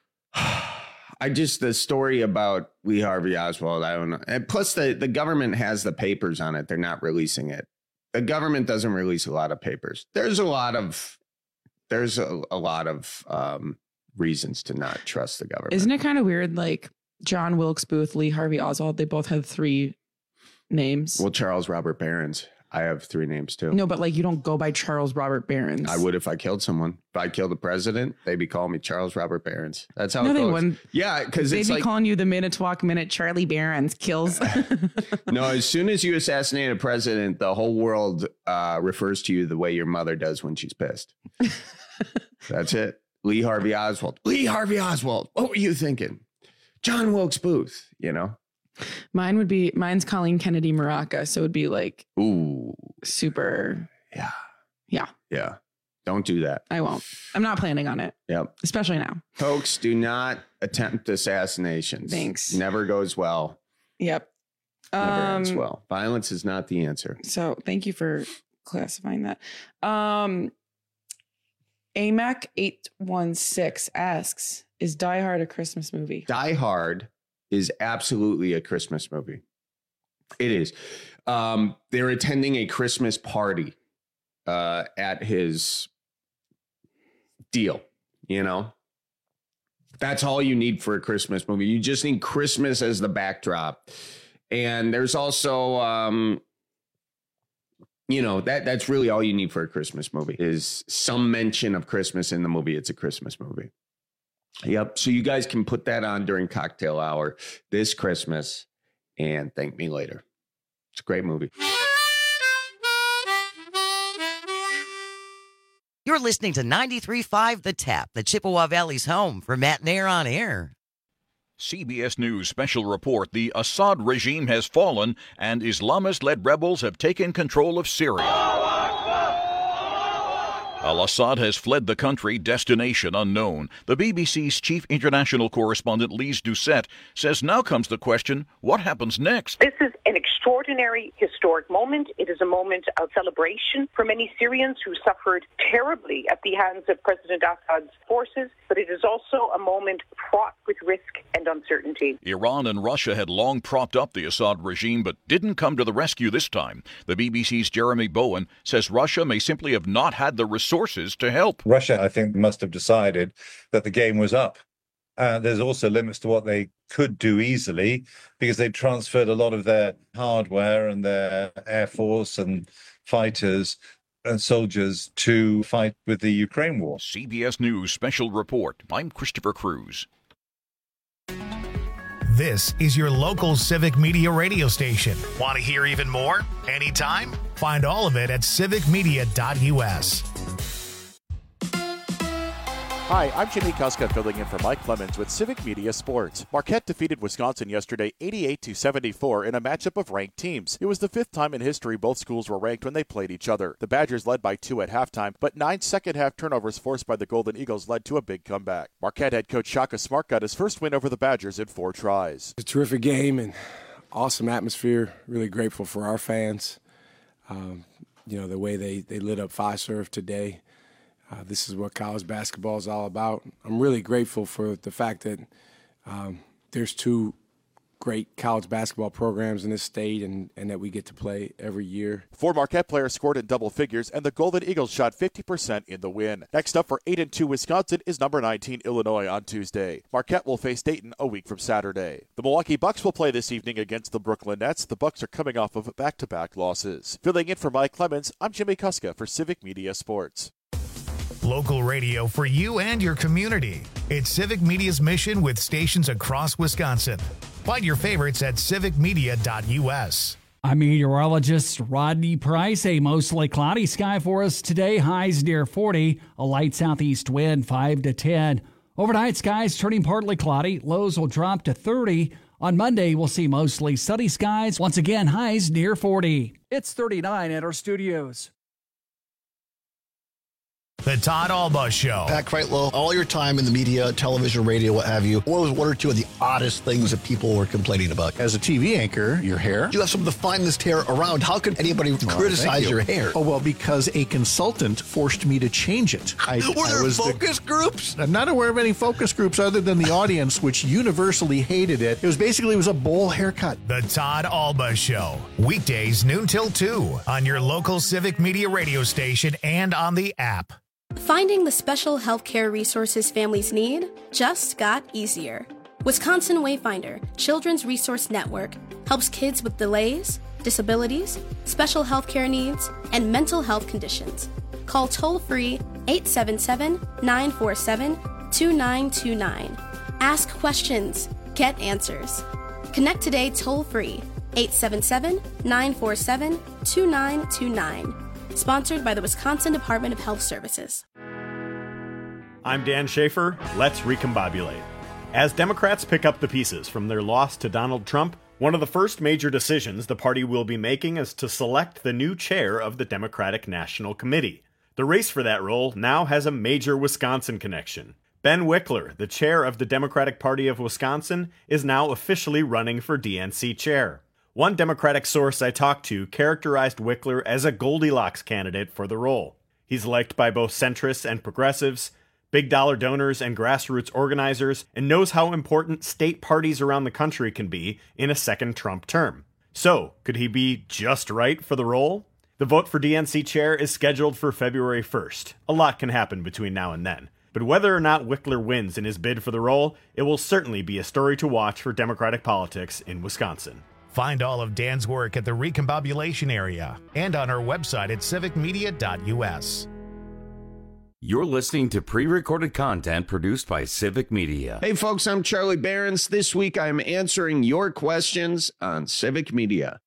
I just, the story about Lee Harvey Oswald, I don't know. And plus the, the government has the papers on it. They're not releasing it. The government doesn't release a lot of papers. There's a lot of, there's a, a lot of um, reasons to not trust the government. Isn't it kind of weird? Like John Wilkes Booth, Lee Harvey Oswald, they both had three names. Well, Charles Robert Barron's. I have three names too. No, but like you don't go by Charles Robert Barron's. I would if I killed someone. If I killed the president, they'd be calling me Charles Robert Barron's. That's how No, it they goes. wouldn't. Yeah, because They'd it's be like, calling you the Minute Minute Charlie Barron's kills. no, as soon as you assassinate a president, the whole world uh, refers to you the way your mother does when she's pissed. That's it. Lee Harvey Oswald. Lee Harvey Oswald. What were you thinking? John Wilkes Booth, you know? Mine would be, mine's Colleen Kennedy Maraca. So it would be like, ooh, super. Yeah. Yeah. Yeah. Don't do that. I won't. I'm not planning on it. Yep. Especially now. Folks, do not attempt assassinations. Thanks. Never goes well. Yep. Never Um, ends well. Violence is not the answer. So thank you for classifying that. Um, A M A C eight one six asks, is Die Hard a Christmas movie? Die Hard is absolutely a Christmas movie. It is. Um, they're attending a Christmas party. uh, at his deal, you know? That's all you need for a Christmas movie. You just need Christmas as the backdrop. And there's also, um, you know, that that's really all you need for a Christmas movie is some mention of Christmas in the movie. It's a Christmas movie. Yep. So you guys can put that on during cocktail hour this Christmas and thank me later. It's a great movie. You're listening to ninety-three point five The Tap, the Chippewa Valley's home for Matt Nair on Air. C B S News special report. The Assad regime has fallen and Islamist-led rebels have taken control of Syria. Al-Assad has fled the country, destination unknown. The B B C's chief international correspondent, Lise Doucette, says now comes the question, what happens next? This is an extraordinary, historic moment. It is a moment of celebration for many Syrians who suffered terribly at the hands of President Assad's forces, but it is also a moment fraught with risk and uncertainty. Iran and Russia had long propped up the Assad regime, but didn't come to the rescue this time. The B B C's Jeremy Bowen says Russia may simply have not had the resources to help. Russia, I think, must have decided that the game was up. Uh, there's also limits to what they could do easily because they transferred a lot of their hardware and their air force and fighters and soldiers to fight with the Ukraine war. C B S News special report. I'm Christopher Cruz. This is your local Civic Media radio station. Want to hear even more? Anytime? Find all of it at civic media dot u s. Hi, I'm Jimmy Kuska filling in for Mike Clemens with Civic Media Sports. Marquette defeated Wisconsin yesterday eighty-eight to seventy-four in a matchup of ranked teams. It was the fifth time in history both schools were ranked when they played each other. The Badgers led by two at halftime, but nine second-half turnovers forced by the Golden Eagles led to a big comeback. Marquette head coach Shaka Smart got his first win over the Badgers in four tries. It's a terrific game and awesome atmosphere. Really grateful for our fans. Um, you know, the way they, they lit up Fiserv today. Uh, this is what college basketball is all about. I'm really grateful for the fact that um, there's two great college basketball programs in this state and, and that we get to play every year. Four Marquette players scored in double figures, and the Golden Eagles shot fifty percent in the win. Next up for eight and two Wisconsin is number nineteen Illinois on Tuesday. Marquette will face Dayton a week from Saturday. The Milwaukee Bucks will play this evening against the Brooklyn Nets. The Bucks are coming off of back-to-back losses. Filling in for Mike Clemens, I'm Jimmy Kuska for Civic Media Sports. Local radio for you and your community. It's Civic Media's mission with stations across Wisconsin. Find your favorites at civic media dot u s. I'm meteorologist Rodney Price. A mostly cloudy sky for us today. Highs near forty. A light southeast wind five to ten. Overnight skies turning partly cloudy. Lows will drop to thirty. On Monday, we'll see mostly sunny skies. Once again, highs near forty. It's thirty-nine at our studios. The Todd Alba Show. Pat Kreitlow, all your time in the media, television, radio, what have you, what was one or two of the oddest things that people were complaining about? As a T V anchor, your hair. You have some of the finest hair around. How could anybody well, criticize you. your hair? Oh, well, because a consultant forced me to change it. I, were there I was focus the, groups? I'm not aware of any focus groups other than the audience, which universally hated it. It was basically, it was a bowl haircut. The Todd Alba Show. Weekdays, noon till two on your local Civic Media radio station and on the app. Finding the special healthcare resources families need just got easier. Wisconsin Wayfinder Children's Resource Network helps kids with delays, disabilities, special healthcare needs, and mental health conditions. Call toll-free eight seven seven, nine four seven, two nine two nine. Ask questions. Get answers. Connect today toll-free eight seven seven, nine four seven, two nine two nine. Sponsored by the Wisconsin Department of Health Services. I'm Dan Schaefer. Let's recombobulate. As Democrats pick up the pieces from their loss to Donald Trump, one of the first major decisions the party will be making is to select the new chair of the Democratic National Committee. The race for that role now has a major Wisconsin connection. Ben Wickler, the chair of the Democratic Party of Wisconsin, is now officially running for D N C chair. One Democratic source I talked to characterized Wickler as a Goldilocks candidate for the role. He's liked by both centrists and progressives, big dollar donors and grassroots organizers, and knows how important state parties around the country can be in a second Trump term. So, could he be just right for the role? The vote for D N C chair is scheduled for February first. A lot can happen between now and then. But whether or not Wickler wins in his bid for the role, it will certainly be a story to watch for Democratic politics in Wisconsin. Find all of Dan's work at the Recombobulation area and on our website at civic media dot u s. You're listening to pre-recorded content produced by Civic Media. Hey folks, I'm Charlie Behrens. This week I'm answering your questions on Civic Media.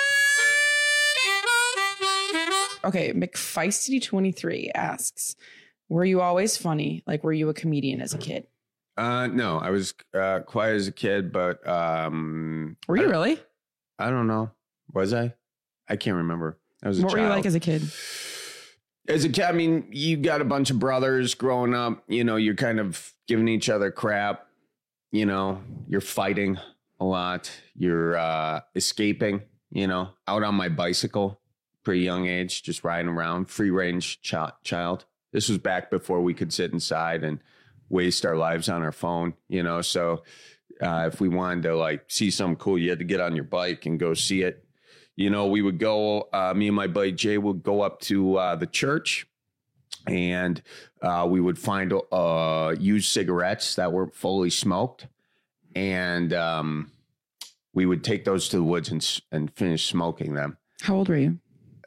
Okay, McFeisty twenty-three asks, were you always funny? Like, were you a comedian as a kid? Uh, no, I was uh, quiet as a kid, but um, were you I, really? I don't know. Was I? I can't remember. I was. A what child. were you like as a kid? As a kid, I mean, you got a bunch of brothers growing up. You know, you're kind of giving each other crap. You know, you're fighting a lot. You're uh, escaping. You know, out on my bicycle, pretty young age, just riding around, free range ch- child. This was back before we could sit inside and waste our lives on our phone, you know? So uh, if we wanted to like see something cool, you had to get on your bike and go see it. You know, we would go, uh, me and my buddy Jay would go up to uh, the church and uh, we would find uh, used cigarettes that were fully smoked. And um, we would take those to the woods and, and finish smoking them. How old were you?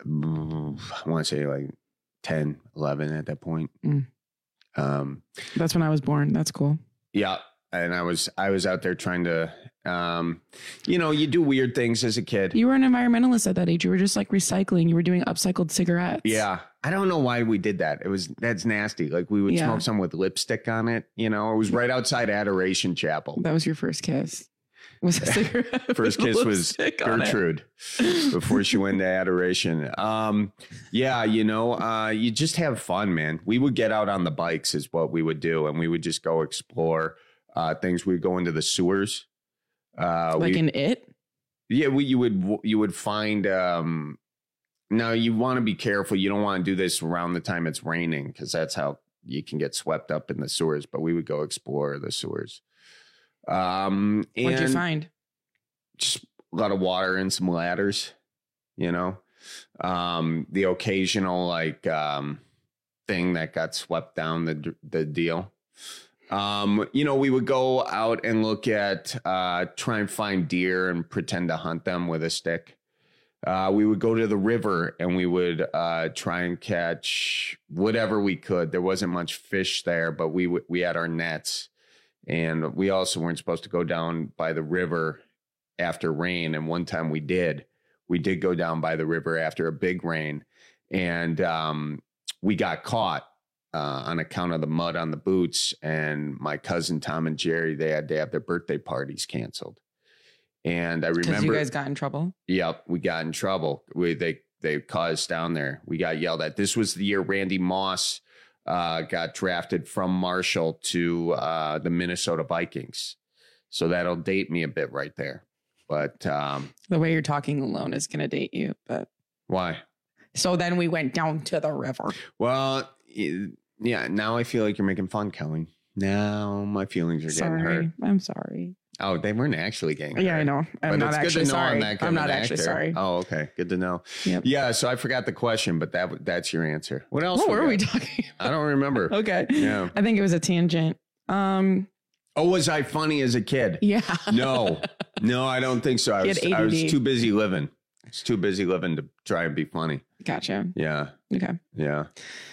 I want to say like ten, eleven at that point. Mm. Um, That's when I was born. That's cool. Yeah. And I was, I was out there trying to, um, you know, you do weird things as a kid. You were an environmentalist at that age. You were just like recycling. You were doing upcycled cigarettes. Yeah. I don't know why we did that. It was, that's nasty. Like we would Yeah. smoke some with lipstick on it. You know, it was right outside Adoration Chapel. That was your first kiss. Was a cigarette? First with kiss was lipstick on it. Gertrude before she went to Adoration. Um, yeah, you know, uh, you just have fun, man. We would get out on the bikes is what we would do. And we would just go explore uh, things. We'd go into the sewers. Uh, Like we, in It? Yeah, we, you would you would find. Um, now you want to be careful. You don't want to do this around the time it's raining because that's how you can get swept up in the sewers. But we would go explore the sewers. Um, What'd you and find? Just a lot of water and some ladders, you know, um, the occasional like um, thing that got swept down the the deal. Um, you know, we would go out and look at, uh, try and find deer and pretend to hunt them with a stick. Uh, we would go to the river and we would uh, try and catch whatever we could. There wasn't much fish there, but we w- we had our nets. And we also weren't supposed to go down by the river after rain. And one time we did. We did go down by the river after a big rain. And um, we got caught uh, on account of the mud on the boots. And my cousin Tom and Jerry, they had to have their birthday parties canceled. And I remember. Because you guys got in trouble? Yep, we got in trouble. We, they, they caught us down there. We got yelled at. This was the year Randy Moss Uh, got drafted from Marshall to uh, the Minnesota Vikings. So that'll date me a bit right there. But um, the way you're talking alone is going to date you. But why? So then we went down to the river. Well, yeah, now I feel like you're making fun, Kelly. Now my feelings are sorry. getting hurt. I'm sorry. Oh, they weren't actually getting hurt. Yeah, I know. I'm but not it's actually good to know sorry. I'm that good I'm of not an actually actor. sorry. Oh, okay. Good to know. Yep. Yeah, so I forgot the question, but that that's your answer. What else? What were got? we talking I don't remember. Okay. Yeah. I think it was a tangent. Um, oh, was I funny as a kid? Yeah. No, no, I don't think so. I You was, had I was A D D. too busy living. I was too busy living to try and be funny. Gotcha. Yeah. Okay. Yeah.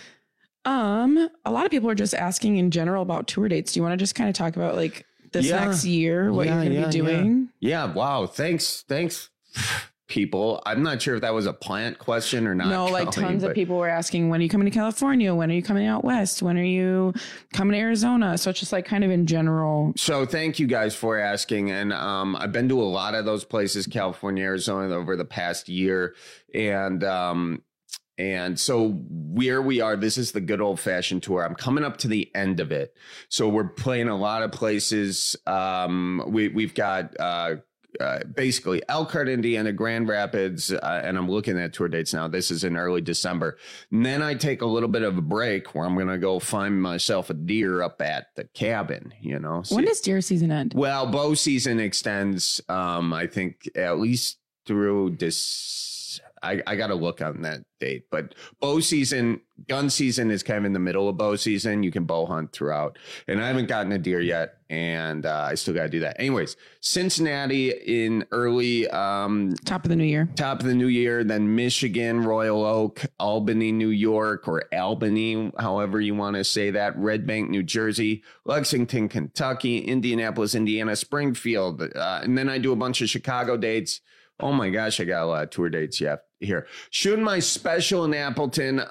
Um, a lot of people are just asking in general about tour dates. Do you want to just kind of talk about like this Yeah. next year, what Yeah, you're going to yeah, be doing? Yeah. yeah. Wow. Thanks. Thanks, people. I'm not sure if that was a plant question or not. No, like Colleen, tons but- of people were asking, when are you coming to California? When are you coming out west? When are you coming to Arizona? So it's just like kind of in general. So thank you guys for asking. And um, I've been to a lot of those places, California, Arizona, over the past year. And um, and so where we are, this is the good old fashioned tour. I'm coming up to the end of it. So we're playing a lot of places. Um, we, we've got uh, uh, basically Elkhart, Indiana, Grand Rapids, uh, and I'm looking at tour dates now. This is in early December. And then I take a little bit of a break where I'm going to go find myself a deer up at the cabin, you know. When See- does deer season end? well, bow season extends, um, I think, at least through this. I, I got to look on that date. But bow season, gun season is kind of in the middle of bow season. You can bow hunt throughout. And I haven't gotten a deer yet, and uh, I still got to do that. Anyways, Cincinnati in early um, top of the new year. Top of the new year. Then Michigan, Royal Oak, Albany, New York, or Albany, however you want to say that. Red Bank, New Jersey, Lexington, Kentucky, Indianapolis, Indiana, Springfield. Uh, and then I do a bunch of Chicago dates. Oh my gosh, I got a lot of tour dates yeah, here. Shooting my special in Appleton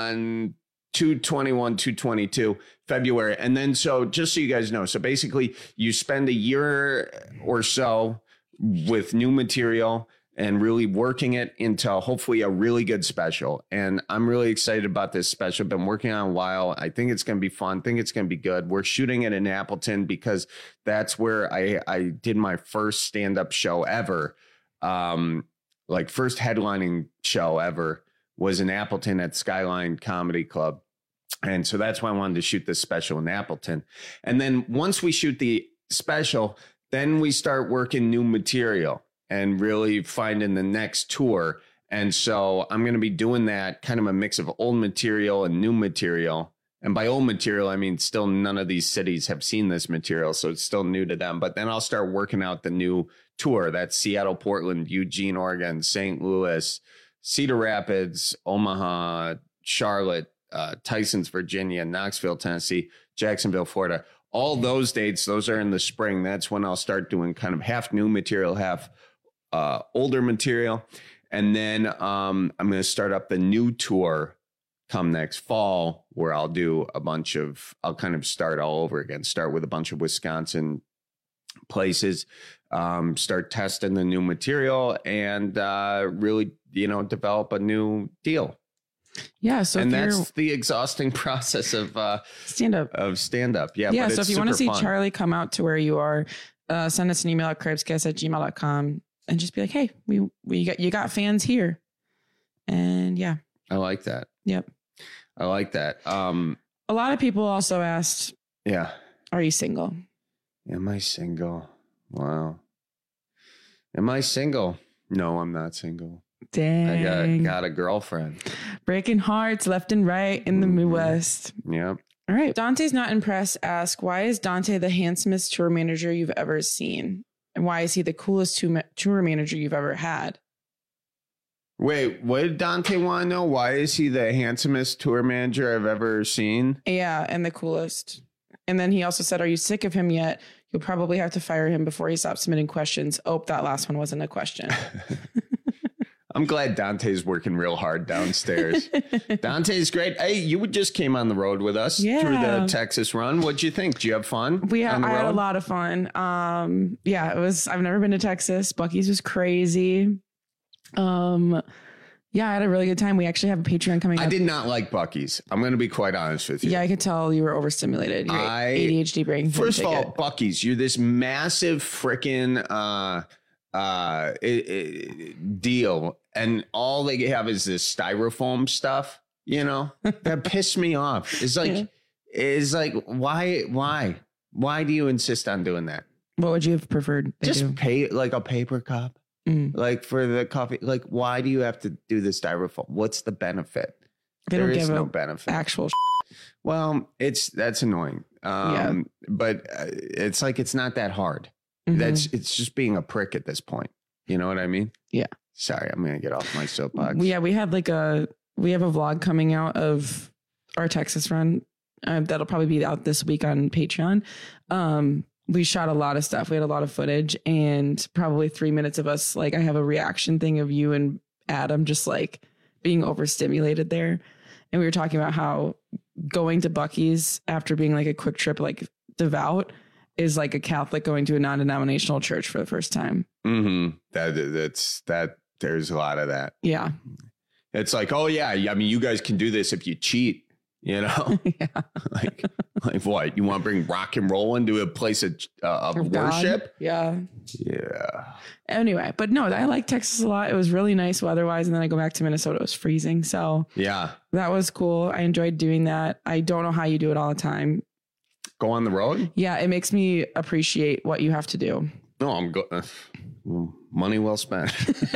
on two twenty-one, two twenty-two, February. And then, so just so you guys know, so basically you spend a year or so with new material and really working it into hopefully a really good special. And I'm really excited about this special. Been working on a while. I think it's going to be fun. I think it's going to be good. We're shooting it in Appleton because that's where I, I did my first stand-up show ever. Um, like first headlining show ever was in Appleton at Skyline Comedy Club. And so that's why I wanted to shoot this special in Appleton. And then once we shoot the special, then we start working new material and really finding the next tour. And so I'm going to be doing that kind of a mix of old material and new material. And by old material, I mean, still none of these cities have seen this material, so it's still new to them. But then I'll start working out the new tour. That's Seattle, Portland, Eugene, Oregon, Saint Louis, Cedar Rapids, Omaha, Charlotte, uh, Tysons, Virginia, Knoxville, Tennessee, Jacksonville, Florida. All those dates, those are in the spring. That's when I'll start doing kind of half new material, half uh, older material. And then um, I'm going to start up the new tour come next fall, where I'll do a bunch of, I'll kind of start all over again, start with a bunch of Wisconsin places, um, start testing the new material and uh, really, you know, develop a new deal. Yeah. So and if that's you're, the exhausting process of uh, stand up of stand up. Yeah. Yeah. But so it's if you want to see super fun. Charlie come out to where you are, uh, send us an email at cribscast at gmail dot com and just be like, hey, we, we got, you got fans here. And yeah. I like that. Yep. I like that. Um, a lot of people also asked, yeah, are you single? Am I single? Wow. Am I single? No, I'm not single. Dang. I got, got a girlfriend. Breaking hearts left and right in the Midwest. Yep. All right. Dante's Not Impressed asks, why is Dante the handsomest tour manager you've ever seen? And why is he the coolest tour manager you've ever had? Wait, what did Dante want to know? Why is he the handsomest tour manager I've ever seen? Yeah, and the coolest. And then he also said, are you sick of him yet? You'll probably have to fire him before he stops submitting questions. Oh, that last one wasn't a question. I'm glad Dante's working real hard downstairs. Dante's great. Hey, you just came on the road with us yeah. through the Texas run. What'd you think? Did you have fun? We had, on the I road? had a lot of fun. Um, yeah, it was, I've never been to Texas. Buc-ee's was crazy. Um, yeah, I had a really good time. We actually have a Patreon coming up. I did not like Buc-ee's. I'm going to be quite honest with you. Yeah, I could tell you were overstimulated. Your I, A D H D brain. First of all, it. Buc-ee's, you're this massive freaking uh, uh, it, it, deal. And all they have is this styrofoam stuff, you know, that pissed me off. It's like, yeah. it's like, why, why, why do you insist on doing that? What would you have preferred? Just do? pay like a paper cup. Mm. Like for the coffee, like why do you have to do the styrofoam? What's the benefit? They there don't is give no benefit. Actual. Well, it's that's annoying. Um, yeah. But uh, it's like it's not that hard. Mm-hmm. That's it's just being a prick at this point. You know what I mean? Yeah. Sorry, I'm gonna get off my soapbox. Yeah, we had like a we have a vlog coming out of our Texas run. Uh, that'll probably be out this week on Patreon. Um, We shot a lot of stuff. We had a lot of footage and probably three minutes of us. Like I have a reaction thing of you and Adam just like being overstimulated there. And we were talking about how going to Buc-ee's after being like a quick trip, like devout is like a Catholic going to a non-denominational church for the first time. Mm-hmm. That that's that. There's a lot of that. Yeah. It's like, oh yeah. I mean, you guys can do this if you cheat. You know, yeah. like, like what? You want to bring rock and roll into a place of, uh, of worship? Yeah. Yeah. Anyway, but no, I like Texas a lot. It was really nice weather-wise. And then I go back to Minnesota. It was freezing. So yeah, that was cool. I enjoyed doing that. I don't know how you do it all the time. Go on the road? Yeah, it makes me appreciate what you have to do. No, I'm going. money well spent.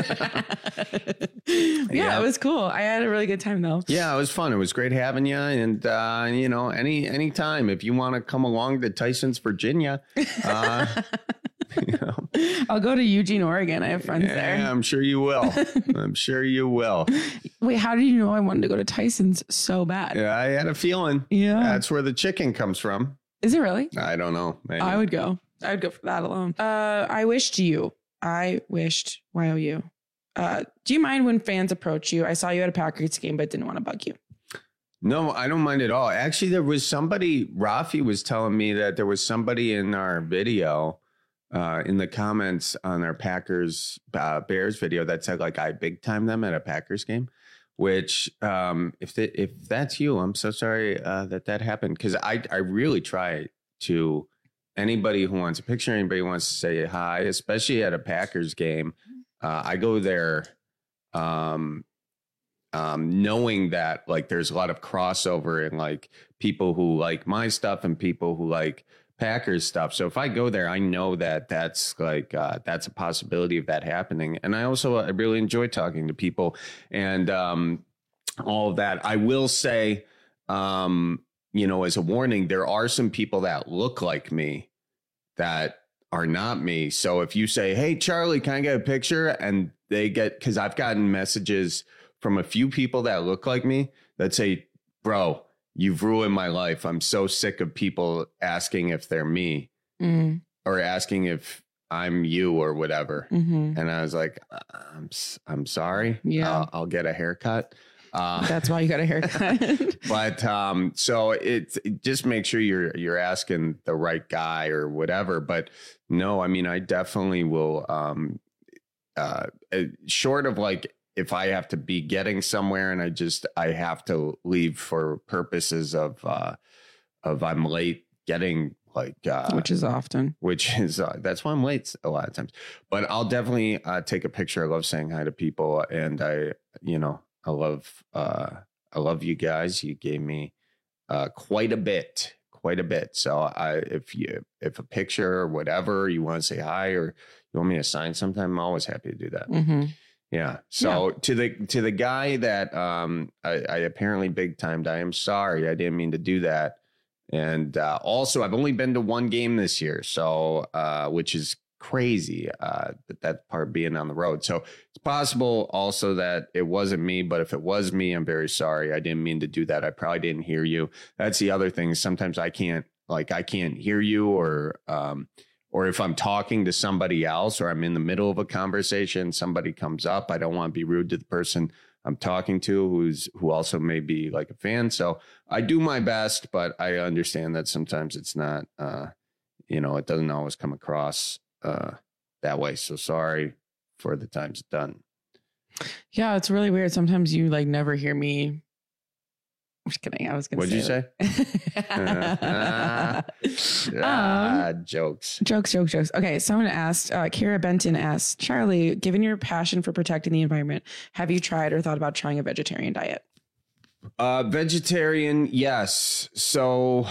yeah, yeah, it was cool. I had a really good time though. Yeah, it was fun. It was great having you. And, uh, you know, any any time if you want to come along to Tyson's, Virginia, uh, you know. I'll go to Eugene, Oregon. I have friends yeah, there. I'm sure you will. I'm sure you will. Wait, how did you know I wanted to go to Tyson's so bad? Yeah, I had a feeling. Yeah. That's where the chicken comes from. Is it really? I don't know. Maybe. I would go. I would go for that alone. Uh, I wished you. I wished Y O U. Uh, do you mind when fans approach you? I saw you at a Packers game, but didn't want to bug you. No, I don't mind at all. Actually, there was somebody, Rafi was telling me that there was somebody in our video, uh, in the comments on our Packers uh, Bears video that said like I big time them at a Packers game, which um, if the, if that's you, I'm so sorry uh, that that happened. Because I, I really try to anybody who wants a picture, anybody who wants to say hi, especially at a Packers game. Uh, I go there um, um, knowing that like there's a lot of crossover and like people who like my stuff and people who like Packers stuff. So if I go there, I know that that's like uh, that's a possibility of that happening. And I also I really enjoy talking to people and um, all of that. I will say, um, you know, as a warning, there are some people that look like me that are not me. So if you say, hey, Charlie, can I get a picture? And they get, because I've gotten messages from a few people that look like me that say, bro, you've ruined my life. I'm so sick of people asking if they're me mm-hmm. or asking if I'm you or whatever. Mm-hmm. And I was like, I'm, I'm sorry. Yeah, I'll, I'll get a haircut. Uh, That's why you got a haircut. but um, so it, it just make sure you're you're asking the right guy or whatever. But no, I mean, I definitely will. Um, uh, short of like if I have to be getting somewhere and I just I have to leave for purposes of uh, of I'm late getting like uh, which is often which is uh, that's why I'm late a lot of times. But I'll definitely uh, take a picture. I love saying hi to people, and I you know. I love, uh, I love you guys. You gave me uh, quite a bit, quite a bit. So I, if you, if a picture or whatever you want to say hi or you want me to sign sometime, I'm always happy to do that. Mm-hmm. Yeah. So Yeah. to the to the guy that um, I, I apparently big timed, I am sorry. I didn't mean to do that. And uh, also, I've only been to one game this year, so uh, which is crazy uh that that part being on the road. So it's possible also that it wasn't me, but if it was me, I'm very sorry. I didn't mean to do that. I probably didn't hear you. That's the other thing. Sometimes I can't like I can't hear you or um or if I'm talking to somebody else or I'm in the middle of a conversation, somebody comes up, I don't want to be rude to the person I'm talking to who's who also may be like a fan. So I do my best, but I understand that sometimes it's not uh you know, it doesn't always come across uh that way. So sorry for the times done. Yeah, it's really weird. Sometimes you like never hear me. I'm just kidding. I was gonna What'd say you say? uh, ah, Um, jokes. Jokes, jokes, jokes. Okay, someone asked, uh, Kara Benton asked, Charlie, given your passion for protecting the environment, have you tried or thought about trying a vegetarian diet? Uh vegetarian, yes. So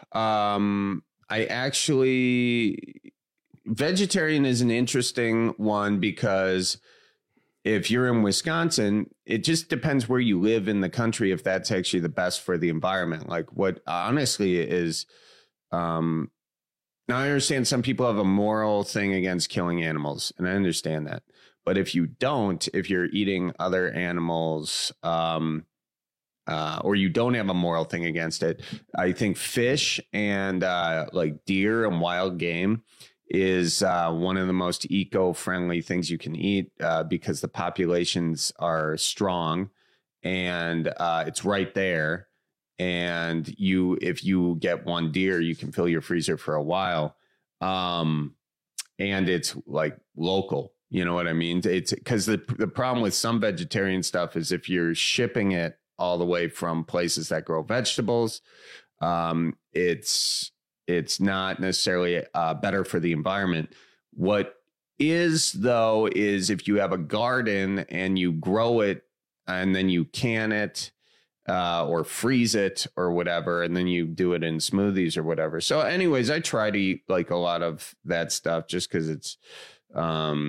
um I actually vegetarian is an interesting one because if you're in Wisconsin, it just depends where you live in the country if that's actually the best for the environment. Like what honestly is, um, now I understand some people have a moral thing against killing animals, and I understand that. But if you don't, if you're eating other animals, um, uh, or you don't have a moral thing against it, I think fish and uh, like deer and wild game is uh, one of the most eco-friendly things you can eat uh, because the populations are strong and uh, it's right there. And you, if you get one deer, you can fill your freezer for a while. Um, and it's like local, you know what I mean? It's because the, the problem with some vegetarian stuff is if you're shipping it all the way from places that grow vegetables, um, it's, it's not necessarily uh, better for the environment. What is, though, is if you have a garden and you grow it and then you can it uh, or freeze it or whatever, and then you do it in smoothies or whatever. So anyways, I try to eat like a lot of that stuff just because it's um,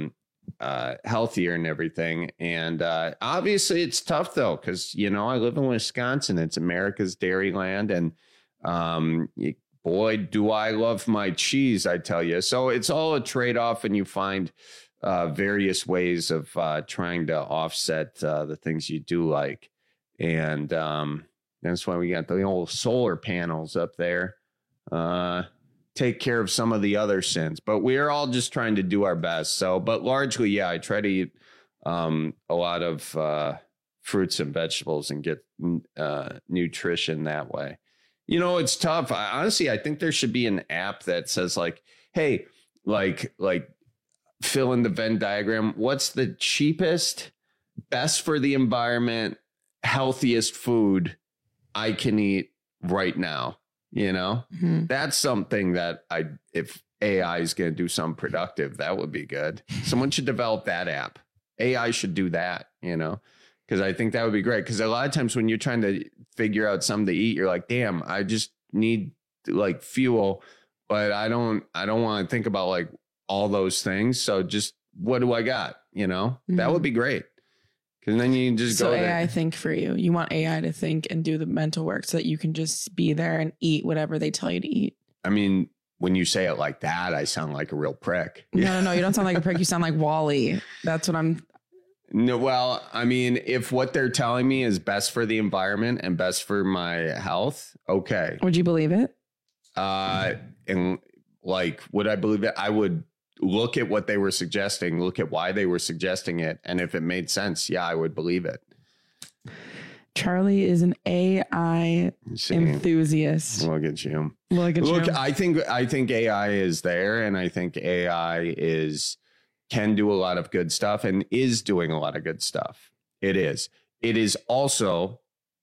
uh, healthier and everything. And uh, obviously it's tough though, because, you know, I live in Wisconsin. It's America's dairy land. And um, you, boy, do I love my cheese, I tell you. So it's all a trade-off, and you find uh, various ways of uh, trying to offset uh, the things you do like. And um, that's why we got the old solar panels up there. Uh, take care of some of the other sins, but we're all just trying to do our best. So, but largely, yeah, I try to eat um, a lot of uh, fruits and vegetables and get uh, nutrition that way. You know, it's tough. I, honestly, I think there should be an app that says like, hey, like, like fill in the Venn diagram. What's the cheapest, best for the environment, healthiest food I can eat right now? You know, mm-hmm. That's something that I, if A I is going to do something productive, that would be good. Someone should develop that app. A I should do that, you know, because I think that would be great. Because a lot of times when you're trying to figure out something to eat, you're like, damn, I just need like fuel, but I don't, I don't want to think about like all those things. So just what do I got? You know, mm-hmm. That would be great. Because then you can just so go A I there. think for you. You want A I to think and do the mental work so that you can just be there and eat whatever they tell you to eat. I mean, when you say it like that, I sound like a real prick. No, no, no. You don't sound like a prick. You sound like Wall-E. That's what I'm. No, well, I mean, if what they're telling me is best for the environment and best for my health, okay. Would you believe it? Uh, and like, would I believe it? I would look at what they were suggesting, look at why they were suggesting it. And if it made sense, yeah, I would believe it. Charlie is an A I enthusiast. Look at you. Look at Look, you. I think, I think A I is there, and I think A I is, can do a lot of good stuff and is doing a lot of good stuff. It is. It is also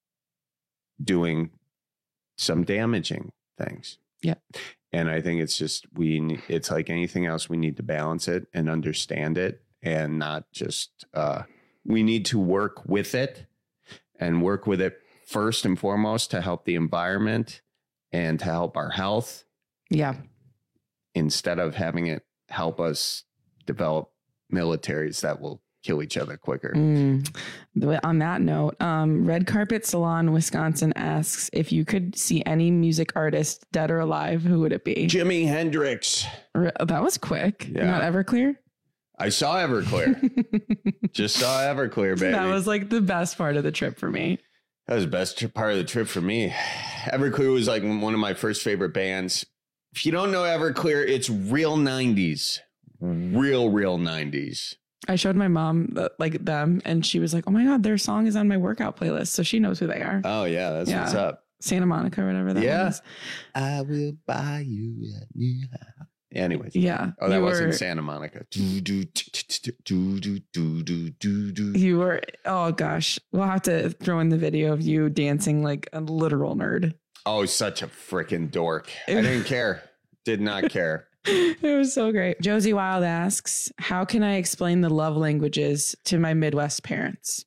doing some damaging things. Yeah. And I think it's just, we, it's like anything else. We need to balance it and understand it, and not just, uh, we need to work with it and work with it first and foremost to help the environment and to help our health. Yeah. Instead of having it help us develop militaries that will kill each other quicker. Mm. On that note, um, Red Carpet Salon, Wisconsin asks if you could see any music artist, dead or alive, who would it be? Jimi Hendrix. That was quick. Yeah. Not Everclear? I saw Everclear. Just saw Everclear, baby. That was like the best part of the trip for me. That was the best part of the trip for me. Everclear was like one of my first favorite bands. If you don't know Everclear, it's real nineties. Real, real nineties. I showed my mom uh, like them, and she was like, oh my God, their song is on my workout playlist. So she knows who they are. Oh, yeah. That's Yeah. what's up. Santa Monica or whatever that Yeah. was. I will buy you a new house. Anyways. Yeah. Oh, that You wasn't were- Santa Monica. Do, do, do, do, do, do, do, do, do. You were, oh gosh, we'll have to throw in the video of you dancing like a literal nerd. Oh, such a freaking dork. I didn't care. Did not care. It was so great. Josie Wild asks, how can I explain the love languages to my Midwest parents?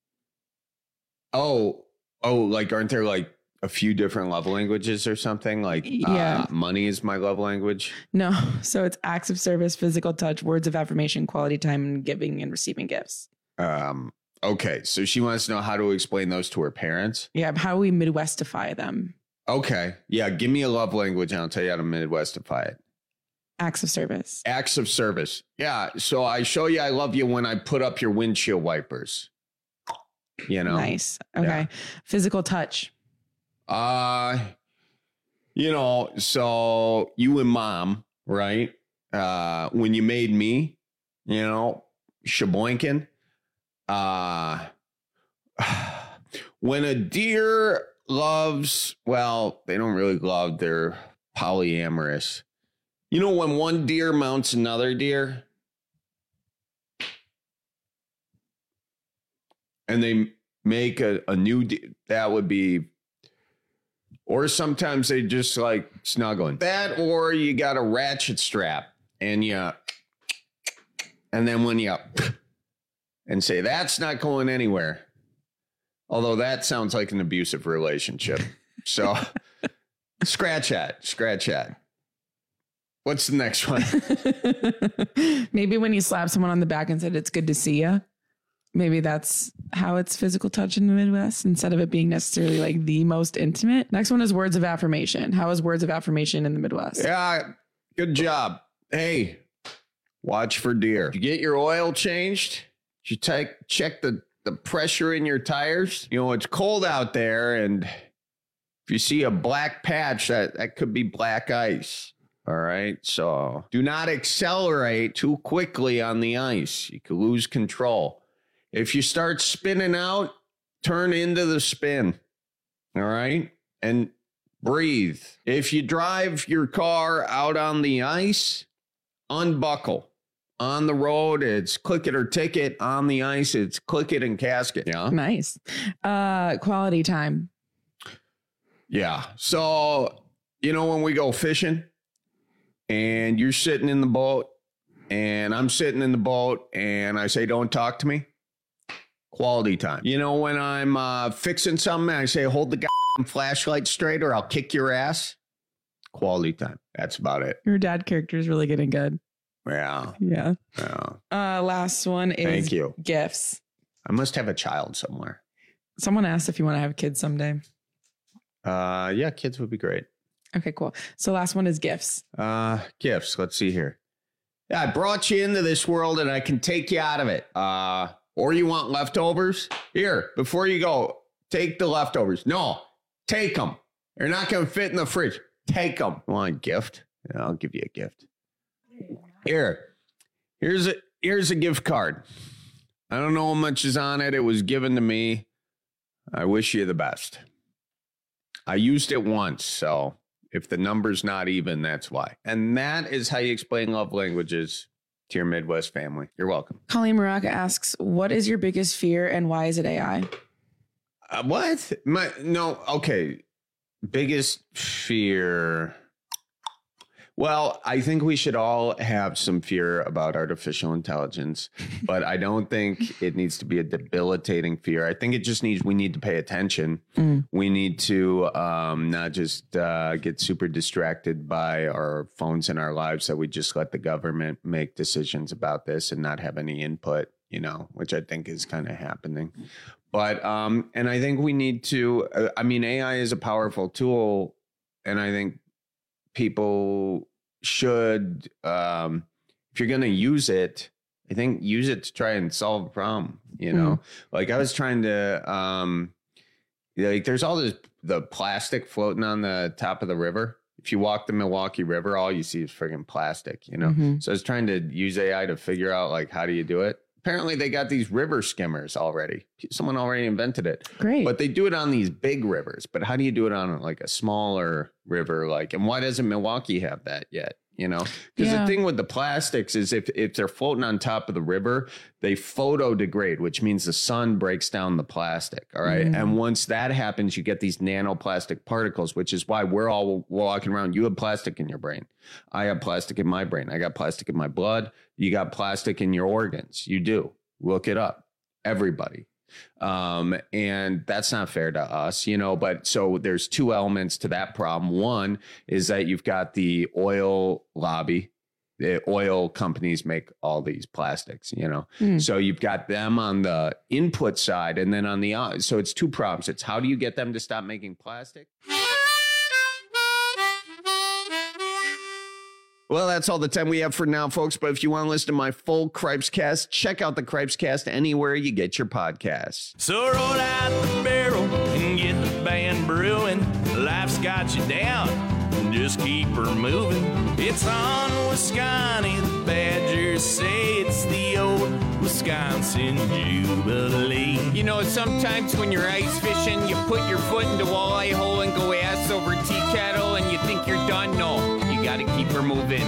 Oh, oh, like, aren't there like a few different love languages or something? Like, Yeah. uh, money is my love language. No. So it's acts of service, physical touch, words of affirmation, quality time, and giving and receiving gifts. Um, okay. So she wants to know how to explain those to her parents. Yeah. How do we Midwestify them? Okay. Yeah. Give me a love language and I'll tell you how to Midwestify it. Acts of service. Acts of service. Yeah. So I show you I love you when I put up your windshield wipers. You know? Nice. Okay. Yeah. Physical touch. Uh, you know, so you and mom, right? Uh, when you made me, you know, shaboinkin. Uh, when a deer loves, well, they don't really love, they're polyamorous. You know, when one deer mounts another deer and they make a, a new deer, that would be, or sometimes they just like snuggling. That, or you got a ratchet strap and you, and then when you, and say, that's not going anywhere. Although that sounds like an abusive relationship. So scratch that, scratch that. What's the next one? Maybe when you slap someone on the back and said, it's good to see you. Maybe that's how it's physical touch in the Midwest instead of it being necessarily like the most intimate. Next one is words of affirmation. How is words of affirmation in the Midwest? Yeah, good job. Hey, watch for deer. Did you get your oil changed? Did you take, check the, the pressure in your tires? You know, it's cold out there, and if you see a black patch, that, that could be black ice. All right. So do not accelerate too quickly on the ice. You could lose control. If you start spinning out, turn into the spin. All right. And breathe. If you drive your car out on the ice, unbuckle. On the road, it's click it or ticket. On the ice, it's click it and casket. Yeah. Nice. Uh, quality time. Yeah. So, you know, when we go fishing and you're sitting in the boat and I'm sitting in the boat and I say, don't talk to me. Quality time. You know, when I'm uh, fixing something, I say, hold the goddamn flashlight straight or I'll kick your ass. Quality time. That's about it. Your dad character is really getting good. Yeah. Yeah. Yeah. Uh, last one is Thank you. Gifts. I must have a child somewhere. Someone asked if you want to have kids someday. Uh, yeah, kids would be great. Okay, cool. So last one is gifts. Uh, gifts. Let's see here. Yeah, I brought you into this world and I can take you out of it. Uh, or you want leftovers? Here, before you go, take the leftovers. No, take them. They're not going to fit in the fridge. Take them. Want a gift? Yeah, I'll give you a gift. Here, here's a here's a gift card. I don't know how much is on it. It was given to me. I wish you the best. I used it once, so if the number's not even, that's why. And that is how you explain love languages to your Midwest family. You're welcome. Colleen Maraca asks, what is your biggest fear and why is it A I? Uh, what? My, no, okay. Biggest fear. Well, I think we should all have some fear about artificial intelligence, but I don't think it needs to be a debilitating fear. I think it just needs, we need to pay attention. Mm. We need to um, not just uh, get super distracted by our phones in our lives, that we just let the government make decisions about this and not have any input, you know, which I think is kind of happening. But, um, and I think we need to, uh, I mean, A I is a powerful tool, and I think people should, um, if you're going to use it, I think use it to try and solve a problem, you know, mm. like I was trying to, um, like there's all this, the plastic floating on the top of the river. If you walk the Milwaukee River, all you see is friggin' plastic, you know? Mm-hmm. So I was trying to use A I to figure out like, how do you do it? Apparently they got these river skimmers already. Someone already invented it. Great. But they do it on these big rivers. But how do you do it on like a smaller river? Like, and why doesn't Milwaukee have that yet? You know, because yeah. the thing with the plastics is if, if they're floating on top of the river, they photo degrade, which means the sun breaks down the plastic. All right. Mm. And once that happens, you get these nanoplastic particles, which is why we're all walking around. You have plastic in your brain. I have plastic in my brain. I got plastic in my blood. You got plastic in your organs. You do. Look it up. Everybody. Um, and that's not fair to us, you know, but so there's two elements to that problem. One is that you've got the oil lobby. The oil companies make all these plastics, you know, mm. so you've got them on the input side, and then on the, uh, so it's two problems. It's how do you get them to stop making plastic? Well, that's all the time we have for now, folks. But if you want to listen to my full Cripescast, check out the Cripescast anywhere you get your podcasts. So roll out the barrel and get the band brewing. Life's got you down, just keep her moving. It's on Wisconsin, the Badgers say it's the old Wisconsin Jubilee. You know, sometimes when you're ice fishing, you put your foot in the walleye hole and go ass over tea kettle and you think you're done. No, you got to keep her moving.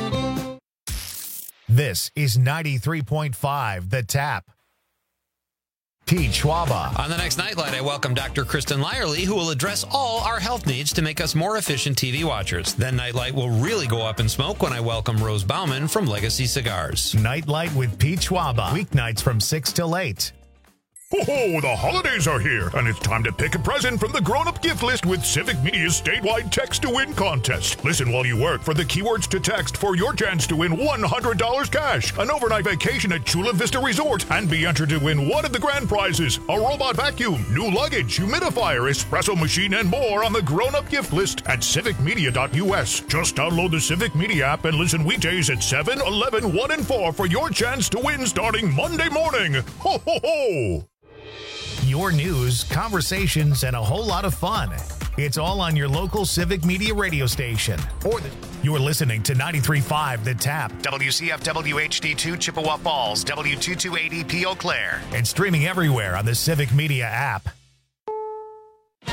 This is ninety-three point five The Tap. Pete Schwaba. On the next Nightlight, I welcome Doctor Kristen Lyerly, who will address all our health needs to make us more efficient T V watchers. Then Nightlight will really go up in smoke when I welcome Rose Bauman from Legacy Cigars. Nightlight with Pete Schwaba. Weeknights from six till eight. Ho-ho, the holidays are here, and it's time to pick a present from the grown-up gift list with Civic Media's statewide text-to-win contest. Listen while you work for the keywords to text for your chance to win one hundred dollars cash, an overnight vacation at Chula Vista Resort, and be entered to win one of the grand prizes, a robot vacuum, new luggage, humidifier, espresso machine, and more on the grown-up gift list at civic media dot u s. Just download the Civic Media app and listen weekdays at seven, eleven, one, and four for your chance to win starting Monday morning. Ho, ho, ho! Your news, conversations, and a whole lot of fun. It's all on your local Civic Media radio station. Or the, you're listening to ninety-three point five The Tap, W C F W H D two Chippewa Falls, W two two eight zero P Eau Claire, and streaming everywhere on the Civic Media app.